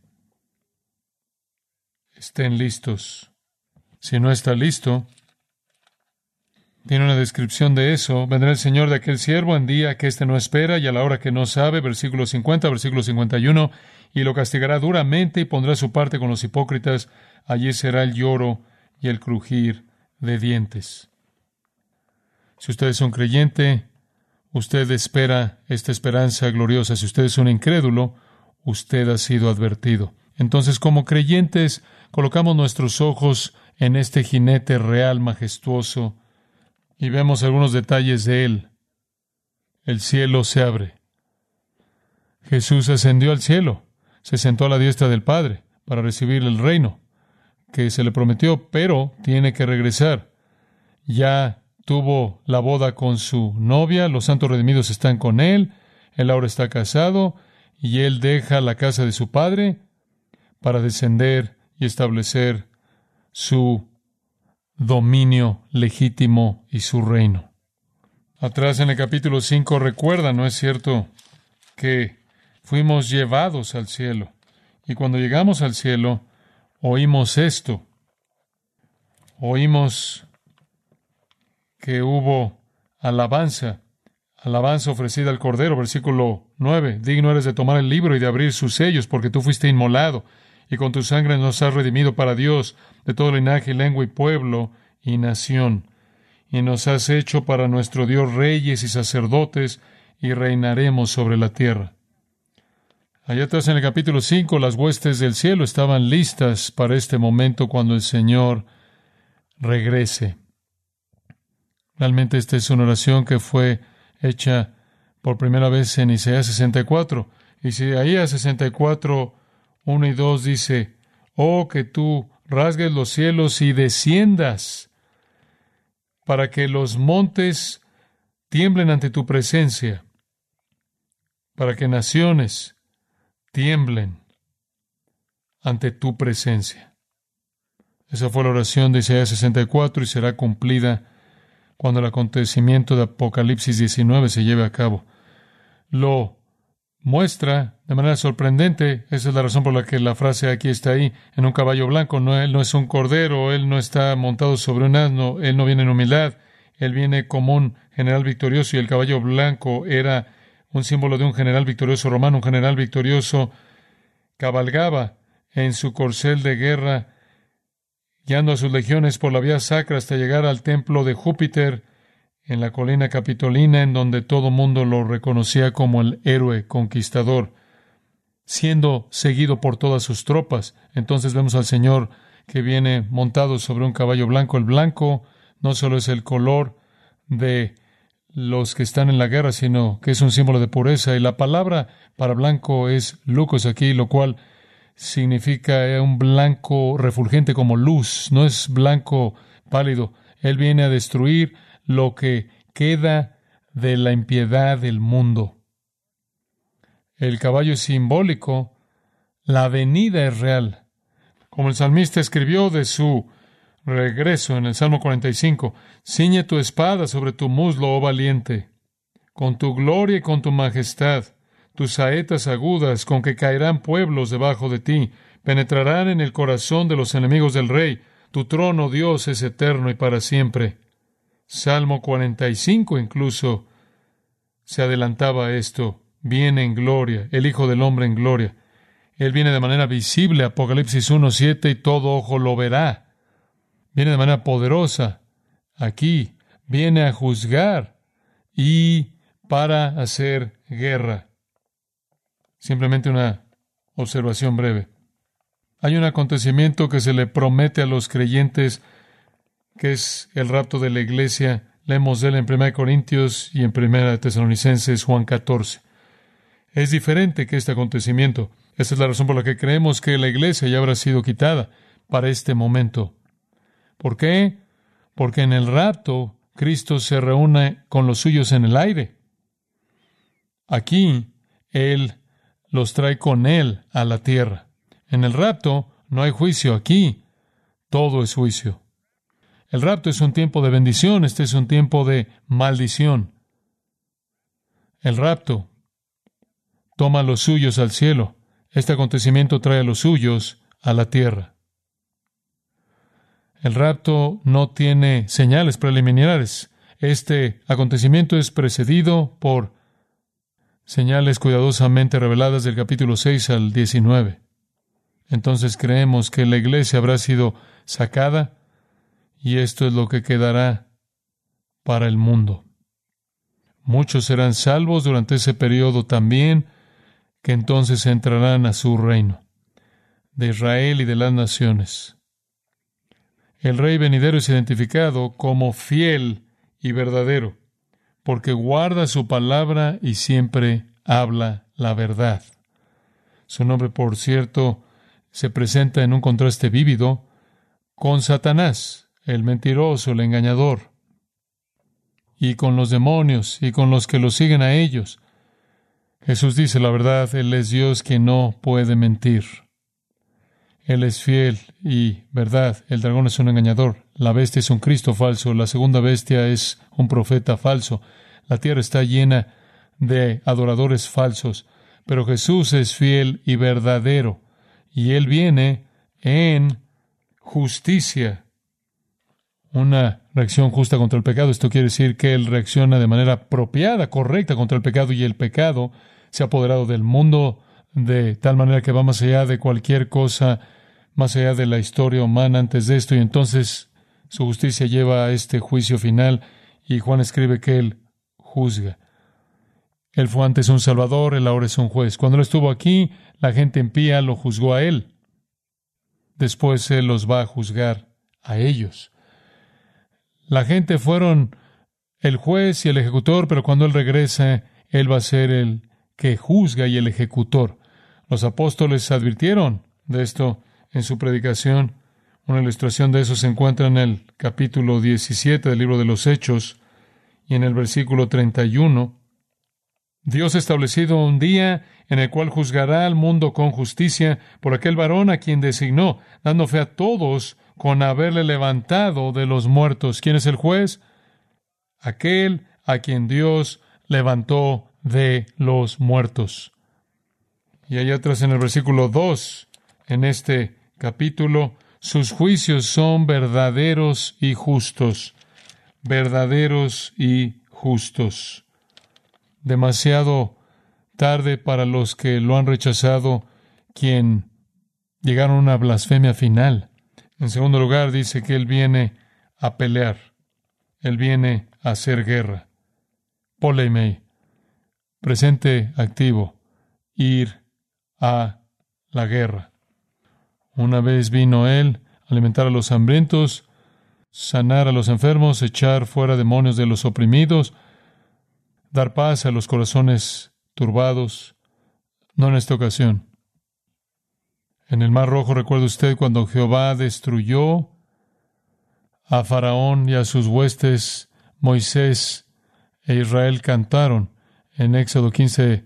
Estén listos. Si no está listo, tiene una descripción de eso. Vendrá el Señor de aquel siervo en día que éste no espera y a la hora que no sabe, versículo cincuenta, versículo cincuenta y uno, y lo castigará duramente y pondrá su parte con los hipócritas. Allí será el lloro y el crujir de dientes. Si usted es un creyente, usted espera esta esperanza gloriosa. Si usted es un incrédulo, usted ha sido advertido. Entonces, como creyentes, colocamos nuestros ojos en este jinete real, majestuoso, y vemos algunos detalles de él. El cielo se abre. Jesús ascendió al cielo, se sentó a la diestra del Padre para recibir el reino que se le prometió, pero tiene que regresar. Ya tuvo la boda con su novia, los santos redimidos están con él, él ahora está casado, y él deja la casa de su padre para descender y establecer su dominio legítimo y su reino. Atrás en el capítulo cinco recuerda, ¿no es cierto?, que fuimos llevados al cielo. Y cuando llegamos al cielo, oímos esto. Oímos que hubo alabanza, alabanza ofrecida al Cordero, versículo nueve. Digno eres de tomar el libro y de abrir sus sellos, porque tú fuiste inmolado, y con tu sangre nos has redimido para Dios de todo linaje, lengua y pueblo y nación. Y nos has hecho para nuestro Dios reyes y sacerdotes, y reinaremos sobre la tierra. Allá atrás en el capítulo cinco, las huestes del cielo estaban listas para este momento cuando el Señor regrese. Realmente esta es una oración que fue hecha por primera vez en Isaías sesenta y cuatro. Isaías sesenta y cuatro, uno y dos dice, oh, que tú rasgues los cielos y desciendas, para que los montes tiemblen ante tu presencia, para que naciones tiemblen ante tu presencia. Esa fue la oración de Isaías sesenta y cuatro y será cumplida cuando el acontecimiento de Apocalipsis diecinueve se lleve a cabo. Lo muestra de manera sorprendente. Esa es la razón por la que la frase aquí está ahí, en un caballo blanco. No, él no es un cordero, él no está montado sobre un asno, él no viene en humildad, él viene como un general victorioso, y el caballo blanco era un símbolo de un general victorioso romano. Un general victorioso cabalgaba en su corcel de guerra, guiando a sus legiones por la vía sacra hasta llegar al templo de Júpiter en la colina capitolina, en donde todo mundo lo reconocía como el héroe conquistador, siendo seguido por todas sus tropas. Entonces vemos al Señor que viene montado sobre un caballo blanco. El blanco no solo es el color de los que están en la guerra, sino que es un símbolo de pureza. Y la palabra para blanco es lukos aquí, lo cual significa un blanco refulgente como luz. No es blanco pálido. Él viene a destruir lo que queda de la impiedad del mundo. El caballo es simbólico. La venida es real. Como el salmista escribió de su regreso en el Salmo cuarenta y cinco, ciñe tu espada sobre tu muslo, oh valiente, con tu gloria y con tu majestad, tus saetas agudas con que caerán pueblos debajo de ti, penetrarán en el corazón de los enemigos del rey. Tu trono, Dios, es eterno y para siempre. Salmo cuarenta y cinco incluso se adelantaba a esto. Viene en gloria, el Hijo del Hombre en gloria. Él viene de manera visible, Apocalipsis uno siete, y todo ojo lo verá. Viene de manera poderosa, aquí, viene a juzgar y para hacer guerra. Simplemente una observación breve. Hay un acontecimiento que se le promete a los creyentes, que es el rapto de la iglesia. Leemos de él en primera de Corintios y en primera de Tesalonicenses, Juan catorce. Es diferente que este acontecimiento. Esa es la razón por la que creemos que la iglesia ya habrá sido quitada para este momento. ¿Por qué? Porque en el rapto Cristo se reúne con los suyos en el aire. Aquí Él los trae con Él a la tierra. En el rapto no hay juicio. Aquí todo es juicio. El rapto es un tiempo de bendición. Este es un tiempo de maldición. El rapto toma a los suyos al cielo. Este acontecimiento trae a los suyos a la tierra. El rapto no tiene señales preliminares. Este acontecimiento es precedido por señales cuidadosamente reveladas del capítulo seis al diecinueve. Entonces creemos que la iglesia habrá sido sacada y esto es lo que quedará para el mundo. Muchos serán salvos durante ese periodo también, que entonces entrarán a su reino, de Israel y de las naciones. El Rey venidero es identificado como fiel y verdadero, porque guarda su palabra y siempre habla la verdad. Su nombre, por cierto, se presenta en un contraste vívido con Satanás, el mentiroso, el engañador, y con los demonios y con los que lo siguen a ellos. Jesús dice la verdad, Él es Dios que no puede mentir. Él es fiel y verdad. El dragón es un engañador. La bestia es un Cristo falso. La segunda bestia es un profeta falso. La tierra está llena de adoradores falsos. Pero Jesús es fiel y verdadero. Y Él viene en justicia. Una reacción justa contra el pecado. Esto quiere decir que Él reacciona de manera apropiada, correcta contra el pecado, y el pecado se ha apoderado del mundo de tal manera que va más allá de cualquier cosa, más allá de la historia humana antes de esto, y entonces su justicia lleva a este juicio final, y Juan escribe que Él juzga. Él fue antes un salvador, Él ahora es un juez. Cuando Él estuvo aquí, la gente impía lo juzgó a Él. Después Él los va a juzgar a ellos. La gente fueron el juez y el ejecutor, pero cuando Él regrese, Él va a ser el que juzga y el ejecutor. Los apóstoles advirtieron de esto en su predicación. Una ilustración de eso se encuentra en el capítulo diecisiete del libro de los Hechos y en el versículo treinta y uno. Dios ha establecido un día en el cual juzgará al mundo con justicia por aquel varón a quien designó, dando fe a todos con haberle levantado de los muertos. ¿Quién es el juez? Aquel a quien Dios levantó de los muertos. Y allá atrás en el versículo dos, en este capítulo, sus juicios son verdaderos y justos. Verdaderos y justos. Demasiado tarde para los que lo han rechazado, quien llegaron a una blasfemia final. En segundo lugar, dice que Él viene a pelear. Él viene a hacer guerra. Polemei. Presente activo. Ir a la guerra. Una vez vino Él a alimentar a los hambrientos, sanar a los enfermos, echar fuera demonios de los oprimidos, dar paz a los corazones turbados. No en esta ocasión. En el Mar Rojo, ¿recuerda usted cuando Jehová destruyó a Faraón y a sus huestes? Moisés e Israel cantaron en Éxodo quince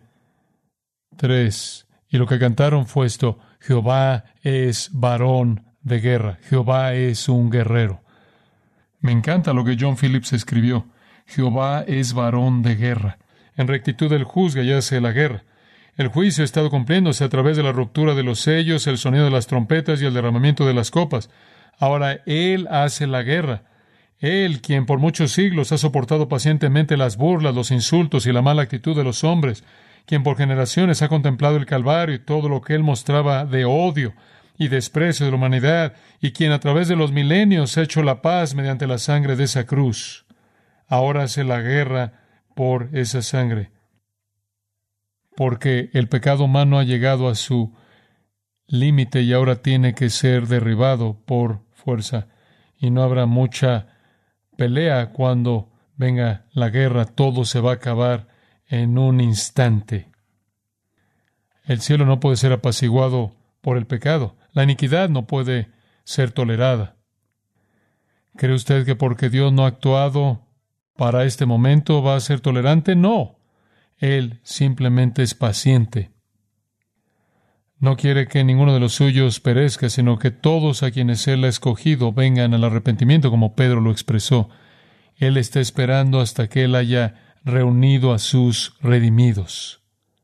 tres. Y lo que cantaron fue esto: Jehová es varón de guerra. Jehová es un guerrero. Me encanta lo que John Phillips escribió. Jehová es varón de guerra. En rectitud Él juzga y hace la guerra. El juicio ha estado cumpliéndose a través de la ruptura de los sellos, el sonido de las trompetas y el derramamiento de las copas. Ahora Él hace la guerra. Él, quien por muchos siglos ha soportado pacientemente las burlas, los insultos y la mala actitud de los hombres, quien por generaciones ha contemplado el Calvario y todo lo que Él mostraba de odio y desprecio de la humanidad, y quien a través de los milenios ha hecho la paz mediante la sangre de esa cruz, ahora hace la guerra por esa sangre. Porque el pecado humano ha llegado a su límite y ahora tiene que ser derribado por fuerza. Y no habrá mucha pelea cuando venga la guerra. Todo se va a acabar en un instante. El cielo no puede ser apaciguado por el pecado. La iniquidad no puede ser tolerada. ¿Cree usted que porque Dios no ha actuado para este momento va a ser tolerante? No. Él simplemente es paciente. No quiere que ninguno de los suyos perezca, sino que todos a quienes Él ha escogido vengan al arrepentimiento, como Pedro lo expresó. Él está esperando hasta que Él haya reunido a sus redimidos.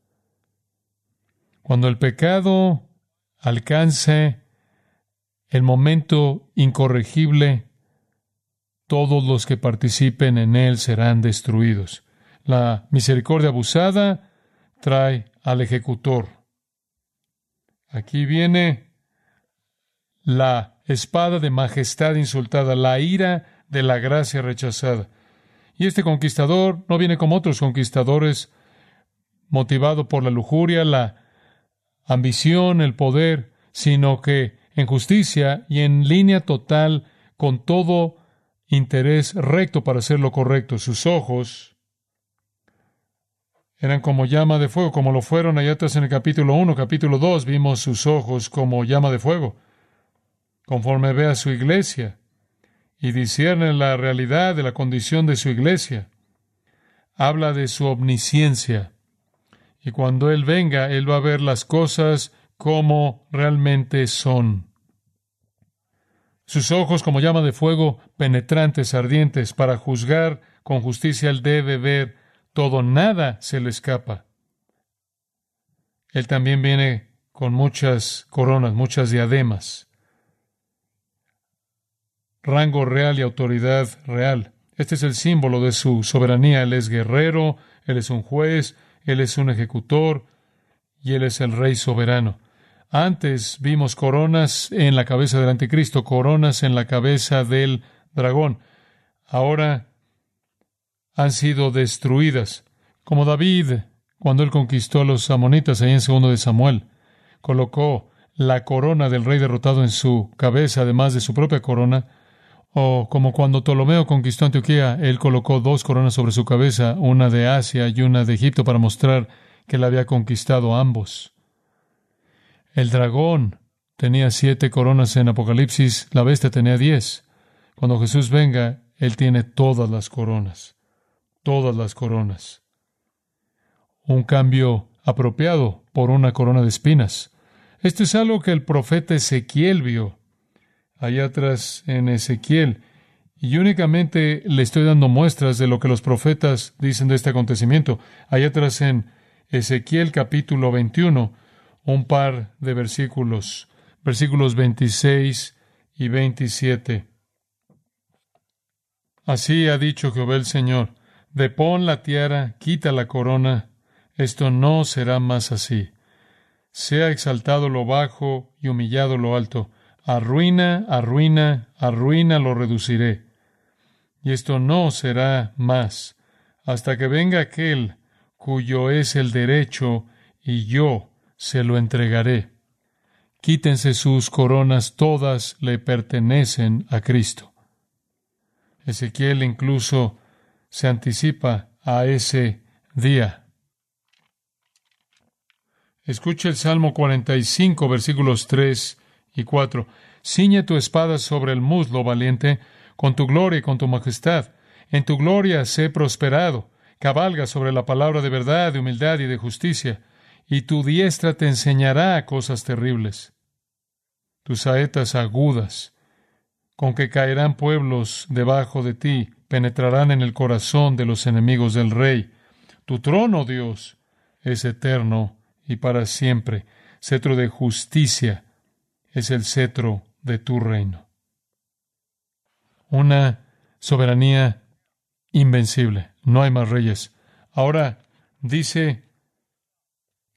Cuando el pecado alcance el momento incorregible, todos los que participen en él serán destruidos. La misericordia abusada trae al ejecutor. Aquí viene la espada de majestad insultada, la ira de la gracia rechazada. Y este conquistador no viene como otros conquistadores, motivado por la lujuria, la ambición, el poder, sino que en justicia y en línea total, con todo interés recto para hacer lo correcto. Sus ojos eran como llama de fuego, como lo fueron allá atrás en el capítulo uno, capítulo dos, vimos sus ojos como llama de fuego. Conforme ve a su iglesia y discierne la realidad de la condición de su iglesia, habla de su omnisciencia. Y cuando Él venga, Él va a ver las cosas como realmente son. Sus ojos como llama de fuego, penetrantes, ardientes, para juzgar con justicia. Él debe ver todo, nada se le escapa. Él también viene con muchas coronas, muchas diademas, rango real y autoridad real. Este es el símbolo de su soberanía. Él es guerrero, Él es un juez, Él es un ejecutor y Él es el Rey soberano. Antes vimos coronas en la cabeza del anticristo, coronas en la cabeza del dragón. Ahora han sido destruidas. Como David, cuando él conquistó a los amonitas, ahí en segundo de Samuel, colocó la corona del rey derrotado en su cabeza, además de su propia corona. O como cuando Ptolomeo conquistó Antioquía, él colocó dos coronas sobre su cabeza, una de Asia y una de Egipto, para mostrar que él había conquistado ambos. El dragón tenía siete coronas en Apocalipsis, la bestia tenía diez. Cuando Jesús venga, Él tiene todas las coronas, todas las coronas. Un cambio apropiado por una corona de espinas. Esto es algo que el profeta Ezequiel vio allá atrás en Ezequiel, y únicamente le estoy dando muestras de lo que los profetas dicen de este acontecimiento. Allá atrás en Ezequiel capítulo veintiuno, un par de versículos, versículos veintiséis y veintisiete. Así ha dicho Jehová el Señor: depón la tiara, quita la corona, esto no será más así. Sea exaltado lo bajo y humillado lo alto. Arruina, arruina, arruina lo reduciré. Y esto no será más, hasta que venga aquel cuyo es el derecho, y yo se lo entregaré. Quítense sus coronas, todas le pertenecen a Cristo. Ezequiel incluso se anticipa a ese día. Escucha el Salmo cuarenta y cinco, versículos tres y cuatro. Ciñe tu espada sobre el muslo, valiente, con tu gloria y con tu majestad. En tu gloria sé prosperado. Cabalga sobre la palabra de verdad, de humildad y de justicia, y tu diestra te enseñará cosas terribles. Tus saetas agudas, con que caerán pueblos debajo de ti, penetrarán en el corazón de los enemigos del rey. Tu trono, Dios, es eterno y para siempre. Cetro de justicia es el cetro de tu reino. Una soberanía invencible. No hay más reyes. Ahora dice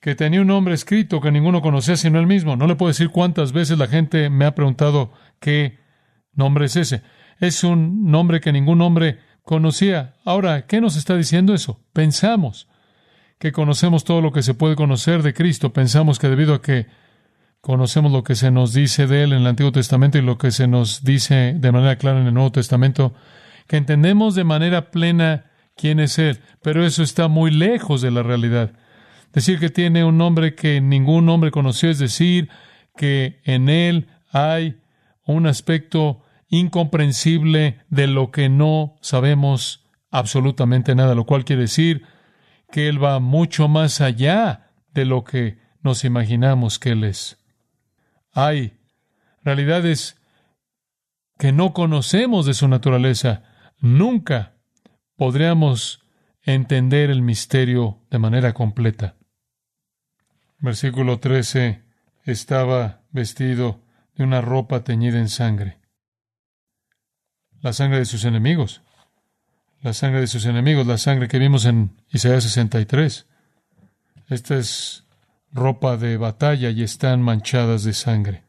que tenía un nombre escrito que ninguno conocía sino él mismo. No le puedo decir cuántas veces la gente me ha preguntado qué nombre es ese. Es un nombre que ningún hombre conocía. Ahora, ¿qué nos está diciendo eso? Pensamos que conocemos todo lo que se puede conocer de Cristo. Pensamos que debido a que conocemos lo que se nos dice de Él en el Antiguo Testamento y lo que se nos dice de manera clara en el Nuevo Testamento, que entendemos de manera plena quién es Él. Pero eso está muy lejos de la realidad. Decir que tiene un nombre que ningún hombre conoció, es decir, que en Él hay un aspecto incomprensible de lo que no sabemos absolutamente nada, lo cual quiere decir que Él va mucho más allá de lo que nos imaginamos que Él es. Hay realidades que no conocemos de su naturaleza. Nunca podríamos entender el misterio de manera completa. Versículo trece. Estaba vestido de una ropa teñida en sangre. La sangre de sus enemigos. La sangre de sus enemigos, la sangre que vimos en Isaías sesenta y tres. Esta es ropa de batalla y están manchadas de sangre.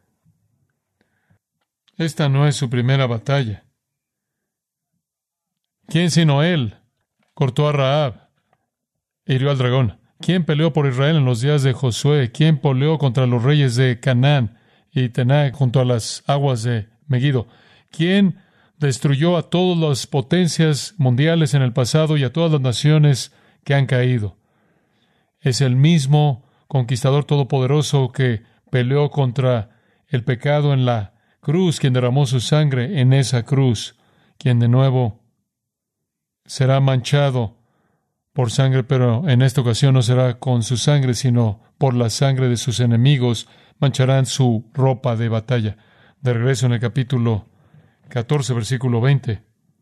Esta no es su primera batalla. ¿Quién sino él cortó a Rahab e hirió al dragón? ¿Quién peleó por Israel en los días de Josué? ¿Quién peleó contra los reyes de Canaán y Tenac junto a las aguas de Megido? ¿Quién destruyó a todas las potencias mundiales en el pasado y a todas las naciones que han caído? Es el mismo conquistador todopoderoso que peleó contra el pecado en la cruz, quien derramó su sangre en esa cruz, quien de nuevo será manchado por sangre, pero en esta ocasión no será con su sangre, sino por la sangre de sus enemigos, mancharán su ropa de batalla. De regreso en el capítulo catorce, versículo veinte.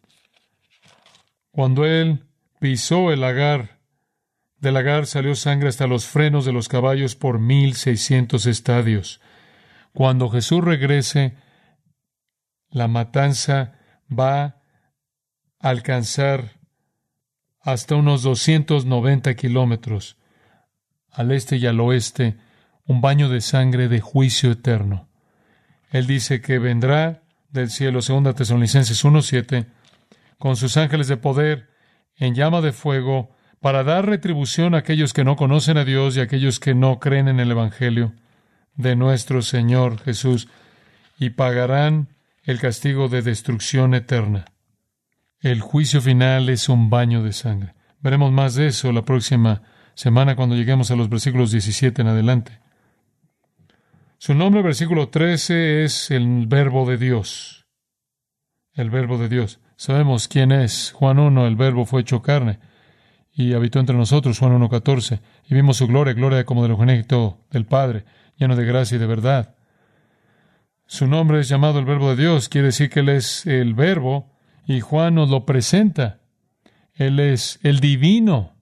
Cuando él pisó el lagar, del lagar salió sangre hasta los frenos de los caballos por mil seiscientos estadios. Cuando Jesús regrese, la matanza va a alcanzar hasta unos doscientos noventa kilómetros al este y al oeste, un baño de sangre de juicio eterno. Él dice que vendrá del cielo, segunda Tesalonicenses uno siete, con sus ángeles de poder en llama de fuego, para dar retribución a aquellos que no conocen a Dios y a aquellos que no creen en el Evangelio de nuestro Señor Jesús, y pagarán el castigo de destrucción eterna. El juicio final es un baño de sangre. Veremos más de eso la próxima semana cuando lleguemos a los versículos diecisiete en adelante. Su nombre, versículo trece, es el Verbo de Dios. El Verbo de Dios. Sabemos quién es. Juan uno, el Verbo fue hecho carne y habitó entre nosotros, Juan uno catorce. Y vimos su gloria, gloria como del unigénito del Padre, lleno de gracia y de verdad. Su nombre es llamado el Verbo de Dios. Quiere decir que Él es el Verbo, y Juan nos lo presenta. Él es el divino.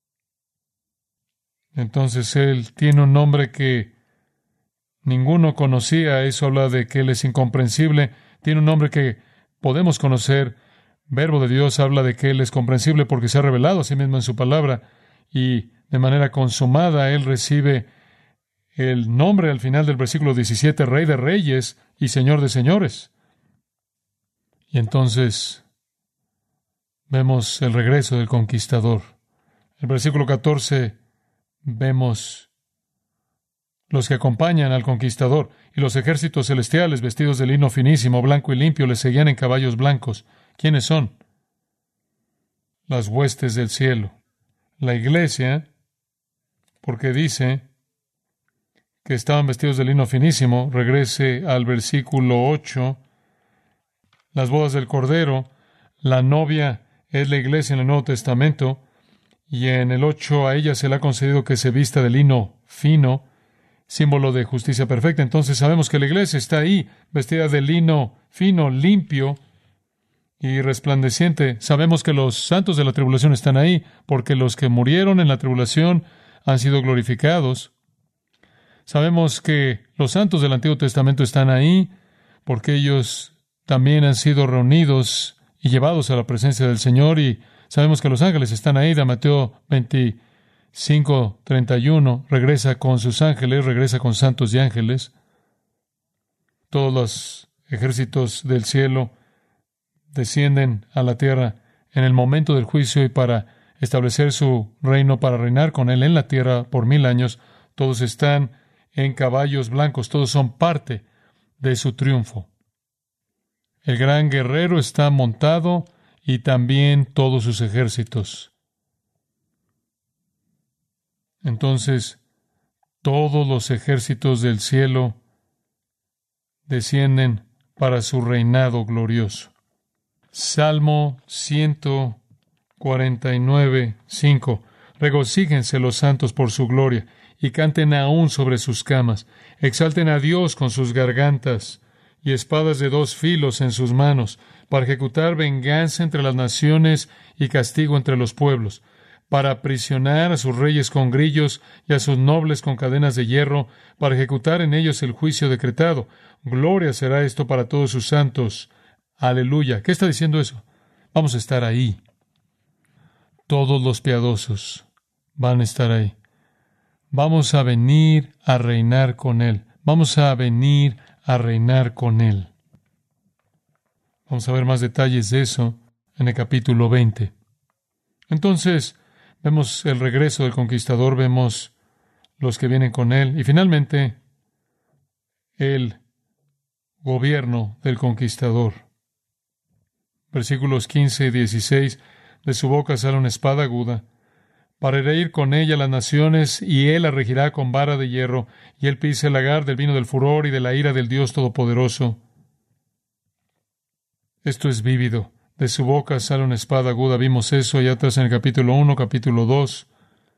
Entonces Él tiene un nombre que ninguno conocía. Eso habla de que Él es incomprensible. Tiene un nombre que podemos conocer. Verbo de Dios habla de que Él es comprensible porque se ha revelado a sí mismo en su palabra. Y de manera consumada Él recibe el nombre al final del versículo diecisiete, Rey de Reyes y Señor de Señores. Y entonces vemos el regreso del conquistador. El versículo catorce vemos los que acompañan al conquistador, y los ejércitos celestiales vestidos de lino finísimo, blanco y limpio, le seguían en caballos blancos. ¿Quiénes son? Las huestes del cielo. La iglesia, porque dice que estaban vestidos de lino finísimo. Regrese al versículo ocho. Las bodas del Cordero, la novia es la iglesia en el Nuevo Testamento, y en el ocho a ella se le ha concedido que se vista de lino fino, símbolo de justicia perfecta. Entonces sabemos que la iglesia está ahí, vestida de lino fino, limpio y resplandeciente. Sabemos que los santos de la tribulación están ahí, porque los que murieron en la tribulación han sido glorificados. Sabemos que los santos del Antiguo Testamento están ahí, porque ellos también han sido reunidos y llevados a la presencia del Señor, y sabemos que los ángeles están ahí, de Mateo veintisiete cinco treinta y uno, regresa con sus ángeles, regresa con santos y ángeles. Todos los ejércitos del cielo descienden a la tierra en el momento del juicio y para establecer su reino, para reinar con él en la tierra por mil años. Todos están en caballos blancos, todos son parte de su triunfo. El gran guerrero está montado y también todos sus ejércitos. Entonces, todos los ejércitos del cielo descienden para su reinado glorioso. Salmo ciento cuarenta y nueve, cinco. Regocíjense los santos por su gloria y canten aún sobre sus camas. Exalten a Dios con sus gargantas y espadas de dos filos en sus manos, para ejecutar venganza entre las naciones y castigo entre los pueblos, para aprisionar a sus reyes con grillos y a sus nobles con cadenas de hierro, para ejecutar en ellos el juicio decretado. Gloria será esto para todos sus santos. Aleluya. ¿Qué está diciendo eso? Vamos a estar ahí. Todos los piadosos van a estar ahí. Vamos a venir a reinar con Él. Vamos a venir a reinar con Él. Vamos a ver más detalles de eso en el capítulo veinte. Entonces, vemos el regreso del conquistador, vemos los que vienen con Él, y finalmente, el gobierno del conquistador. Versículos quince y dieciséis, de su boca sale una espada aguda, para herir con ella las naciones, y él la regirá con vara de hierro, y él pisa el lagar del vino del furor y de la ira del Dios Todopoderoso. Esto es vívido. De su boca sale una espada aguda. Vimos eso allá atrás en el capítulo uno, capítulo dos.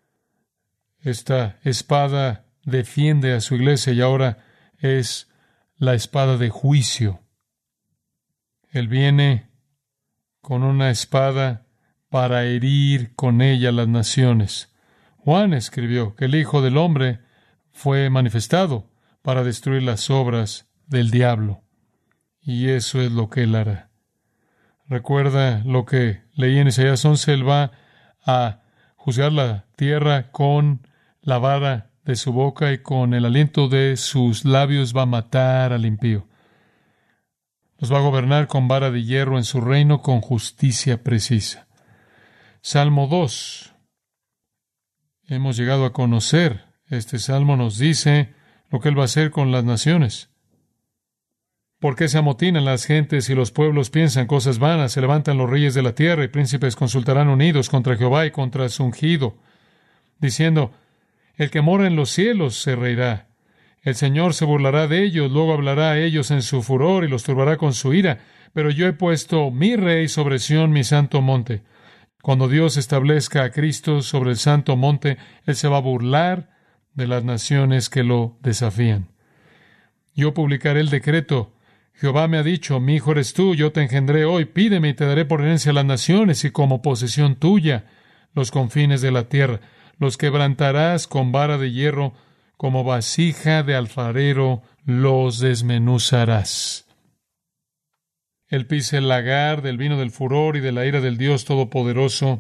Esta espada defiende a su iglesia y ahora es la espada de juicio. Él viene con una espada para herir con ella las naciones. Juan escribió que el Hijo del Hombre fue manifestado para destruir las obras del diablo. Y eso es lo que él hará. Recuerda lo que leí en Isaías once, él va a juzgar la tierra con la vara de su boca y con el aliento de sus labios va a matar al impío. Los va a gobernar con vara de hierro en su reino con justicia precisa. Salmo dos. Hemos llegado a conocer. Este salmo nos dice lo que él va a hacer con las naciones. ¿Por qué se amotinan las gentes y los pueblos piensan cosas vanas? Se levantan los reyes de la tierra y príncipes consultarán unidos contra Jehová y contra su ungido, diciendo, el que mora en los cielos se reirá. El Señor se burlará de ellos, luego hablará a ellos en su furor y los turbará con su ira. Pero yo he puesto mi rey sobre Sión, mi santo monte. Cuando Dios establezca a Cristo sobre el santo monte, Él se va a burlar de las naciones que lo desafían. Yo publicaré el decreto. Jehová me ha dicho, mi hijo eres tú, yo te engendré hoy, pídeme y te daré por herencia a las naciones y como posesión tuya los confines de la tierra. Los quebrantarás con vara de hierro, como vasija de alfarero los desmenuzarás. Él pisa el lagar del vino del furor y de la ira del Dios Todopoderoso.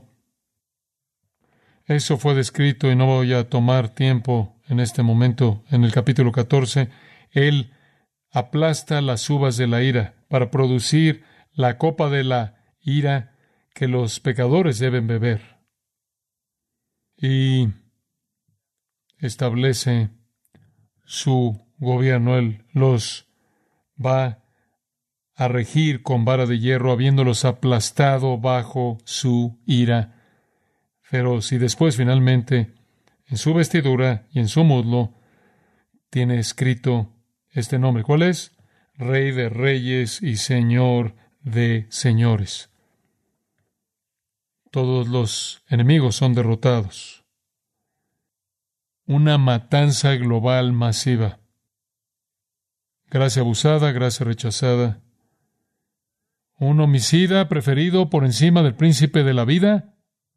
Eso fue descrito, y no voy a tomar tiempo en este momento, en el capítulo catorce. Él aplasta las uvas de la ira para producir la copa de la ira que los pecadores deben beber. Y establece su gobierno. Él los va a regir con vara de hierro, habiéndolos aplastado bajo su ira feroz. Y después, finalmente, en su vestidura y en su muslo, tiene escrito este nombre. ¿Cuál es? Rey de reyes y Señor de señores. Todos los enemigos son derrotados. Una matanza global masiva. Gracia abusada, gracia rechazada. Un homicida preferido por encima del príncipe de la vida.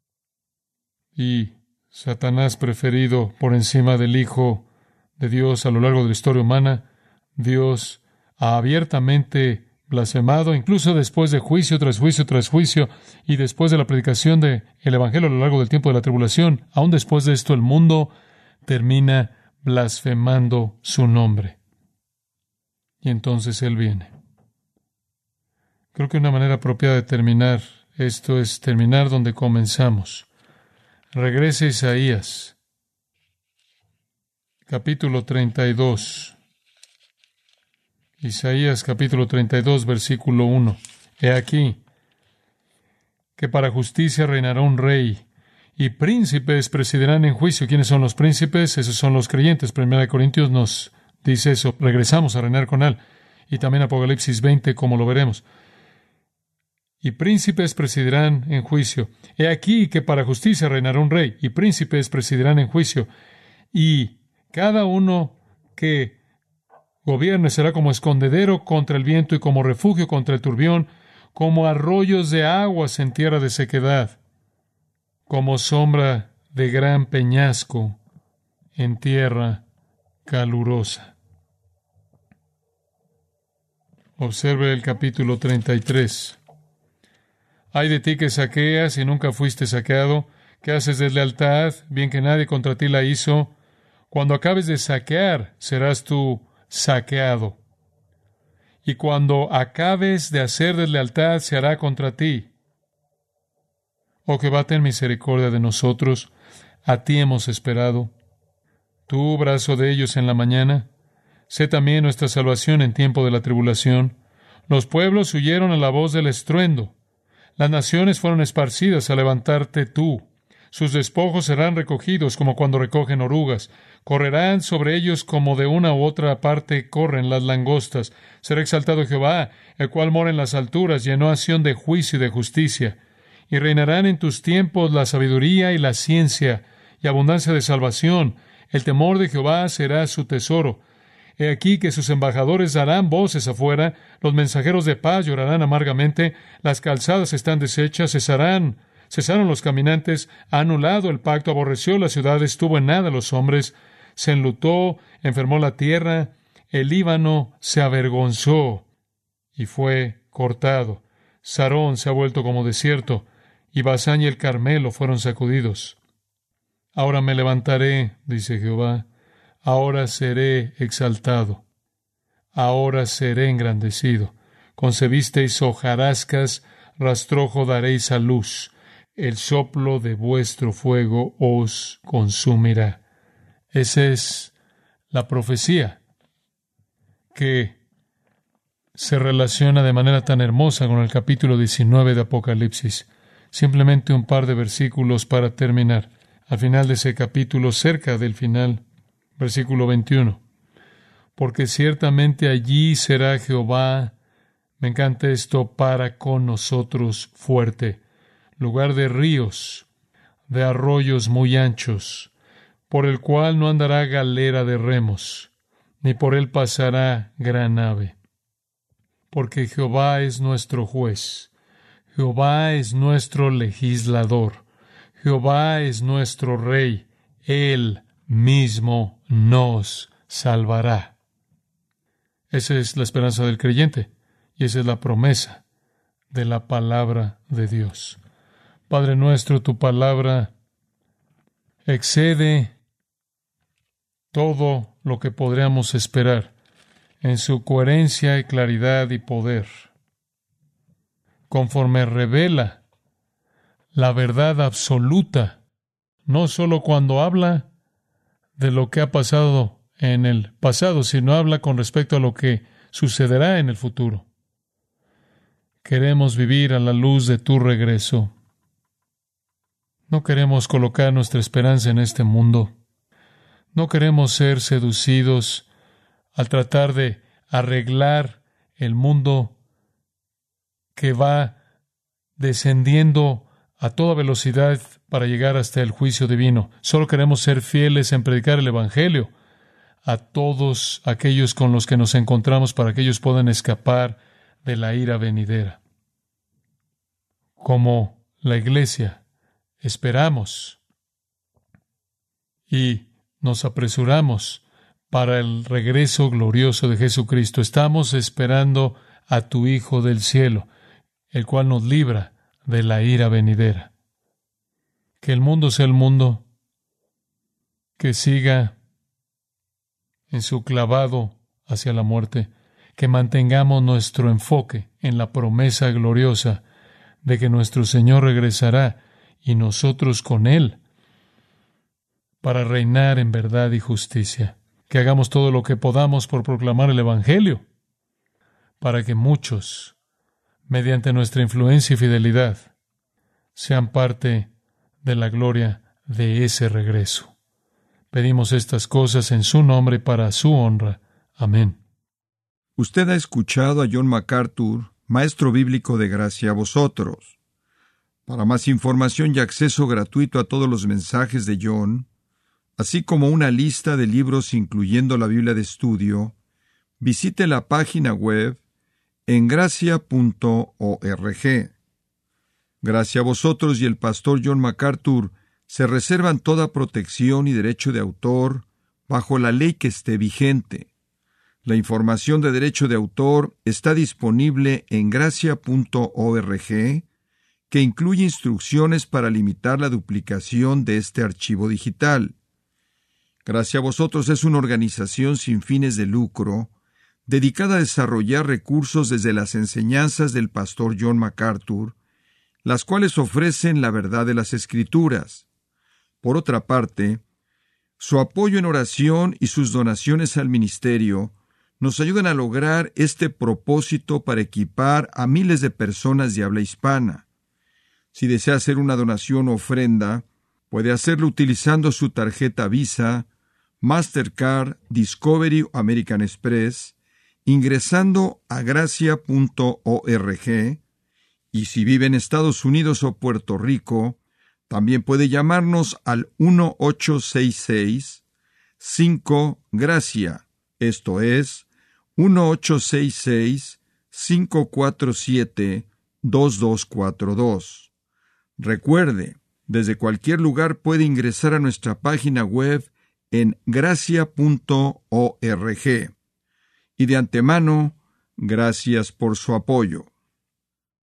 Y Satanás preferido por encima del Hijo de Dios a lo largo de la historia humana. Dios ha abiertamente blasfemado, incluso después de juicio tras juicio tras juicio, y después de la predicación del Evangelio a lo largo del tiempo de la tribulación, aún después de esto el mundo termina blasfemando su nombre. Y entonces Él viene. Creo que una manera apropiada de terminar esto es terminar donde comenzamos. Regrese a Isaías, capítulo treinta y dos. Isaías capítulo treinta y dos, versículo uno. He aquí que para justicia reinará un rey, y príncipes presidirán en juicio. ¿Quiénes son los príncipes? Esos son los creyentes. Primera de Corintios nos dice eso. Regresamos a reinar con Él. Y también Apocalipsis veinte, como lo veremos. Y príncipes presidirán en juicio. He aquí que para justicia reinará un rey, y príncipes presidirán en juicio. Y cada uno que gobierne será como escondedero contra el viento y como refugio contra el turbión, como arroyos de aguas en tierra de sequedad, como sombra de gran peñasco en tierra calurosa. Observe el capítulo treinta y tres. Ay de ti que saqueas y nunca fuiste saqueado, que haces deslealtad, bien que nadie contra ti la hizo. Cuando acabes de saquear, serás tú saqueado. Y cuando acabes de hacer deslealtad, se hará contra ti. Oh Jehová, ten misericordia de nosotros. A ti hemos esperado. Tú, brazo de ellos en la mañana. Sé también nuestra salvación en tiempo de la tribulación. Los pueblos huyeron a la voz del estruendo. Las naciones fueron esparcidas a levantarte tú. Sus despojos serán recogidos como cuando recogen orugas. Correrán sobre ellos como de una u otra parte corren las langostas. Será exaltado Jehová, el cual mora en las alturas, llenó a Sión de juicio y de justicia. Y reinarán en tus tiempos la sabiduría y la ciencia, y abundancia de salvación. El temor de Jehová será su tesoro. He aquí que sus embajadores darán voces afuera, los mensajeros de paz llorarán amargamente, las calzadas están deshechas, cesarán, cesaron los caminantes, ha anulado el pacto, aborreció la ciudad, estuvo en nada los hombres, se enlutó, enfermó la tierra, el Líbano se avergonzó y fue cortado. Sarón se ha vuelto como desierto, y Basán y el Carmelo fueron sacudidos. Ahora me levantaré, dice Jehová, ahora seré exaltado, ahora seré engrandecido. Concebisteis hojarascas, rastrojo daréis a luz, el soplo de vuestro fuego os consumirá. Esa es la profecía que se relaciona de manera tan hermosa con el capítulo diecinueve de Apocalipsis. Simplemente un par de versículos para terminar. Al final de ese capítulo, cerca del final, versículo veintiuno. Porque ciertamente allí será Jehová, me encanta esto, para con nosotros fuerte, lugar de ríos, de arroyos muy anchos, por el cual no andará galera de remos, ni por él pasará gran ave. Porque Jehová es nuestro juez, Jehová es nuestro legislador, Jehová es nuestro rey, Él mismo nos salvará. Esa es la esperanza del creyente, y esa es la promesa de la palabra de Dios. Padre nuestro, tu palabra excede todo lo que podríamos esperar en su coherencia y claridad y poder, conforme revela la verdad absoluta, no solo cuando habla de lo que ha pasado en el pasado, sino habla con respecto a lo que sucederá en el futuro. Queremos vivir a la luz de tu regreso. No queremos colocar nuestra esperanza en este mundo. No queremos ser seducidos al tratar de arreglar el mundo que va descendiendo a toda velocidad para llegar hasta el juicio divino. Solo queremos ser fieles en predicar el Evangelio a todos aquellos con los que nos encontramos para que ellos puedan escapar de la ira venidera. Como la Iglesia, esperamos y nos apresuramos para el regreso glorioso de Jesucristo. Estamos esperando a tu Hijo del cielo, el cual nos libra de la ira venidera. Que el mundo sea el mundo que siga en su clavado hacia la muerte, que mantengamos nuestro enfoque en la promesa gloriosa de que nuestro Señor regresará y nosotros con Él para reinar en verdad y justicia. Que hagamos todo lo que podamos por proclamar el Evangelio, para que muchos, mediante nuestra influencia y fidelidad, sean parte de la gloria de ese regreso. Pedimos estas cosas en su nombre para su honra. Amén. Usted ha escuchado a John MacArthur, maestro bíblico de Gracia a Vosotros. Para más información y acceso gratuito a todos los mensajes de John, así como una lista de libros incluyendo la Biblia de estudio, visite la página web en gracia punto org. Gracia a Vosotros y el pastor John MacArthur se reservan toda protección y derecho de autor bajo la ley que esté vigente. La información de derecho de autor está disponible en gracia punto org, que incluye instrucciones para limitar la duplicación de este archivo digital. Gracia a Vosotros es una organización sin fines de lucro, dedicada a desarrollar recursos desde las enseñanzas del pastor John MacArthur, las cuales ofrecen la verdad de las Escrituras. Por otra parte, su apoyo en oración y sus donaciones al ministerio nos ayudan a lograr este propósito para equipar a miles de personas de habla hispana. Si desea hacer una donación o ofrenda, puede hacerlo utilizando su tarjeta Visa, Mastercard, Discovery o American Express, ingresando a gracia punto org, y si vive en Estados Unidos o Puerto Rico, también puede llamarnos al uno ocho seis seis cinco gracia, esto es, uno ocho seis seis cinco cuatro siete dos dos cuatro dos. Recuerde, desde cualquier lugar puede ingresar a nuestra página web en gracia punto org. Y de antemano, gracias por su apoyo.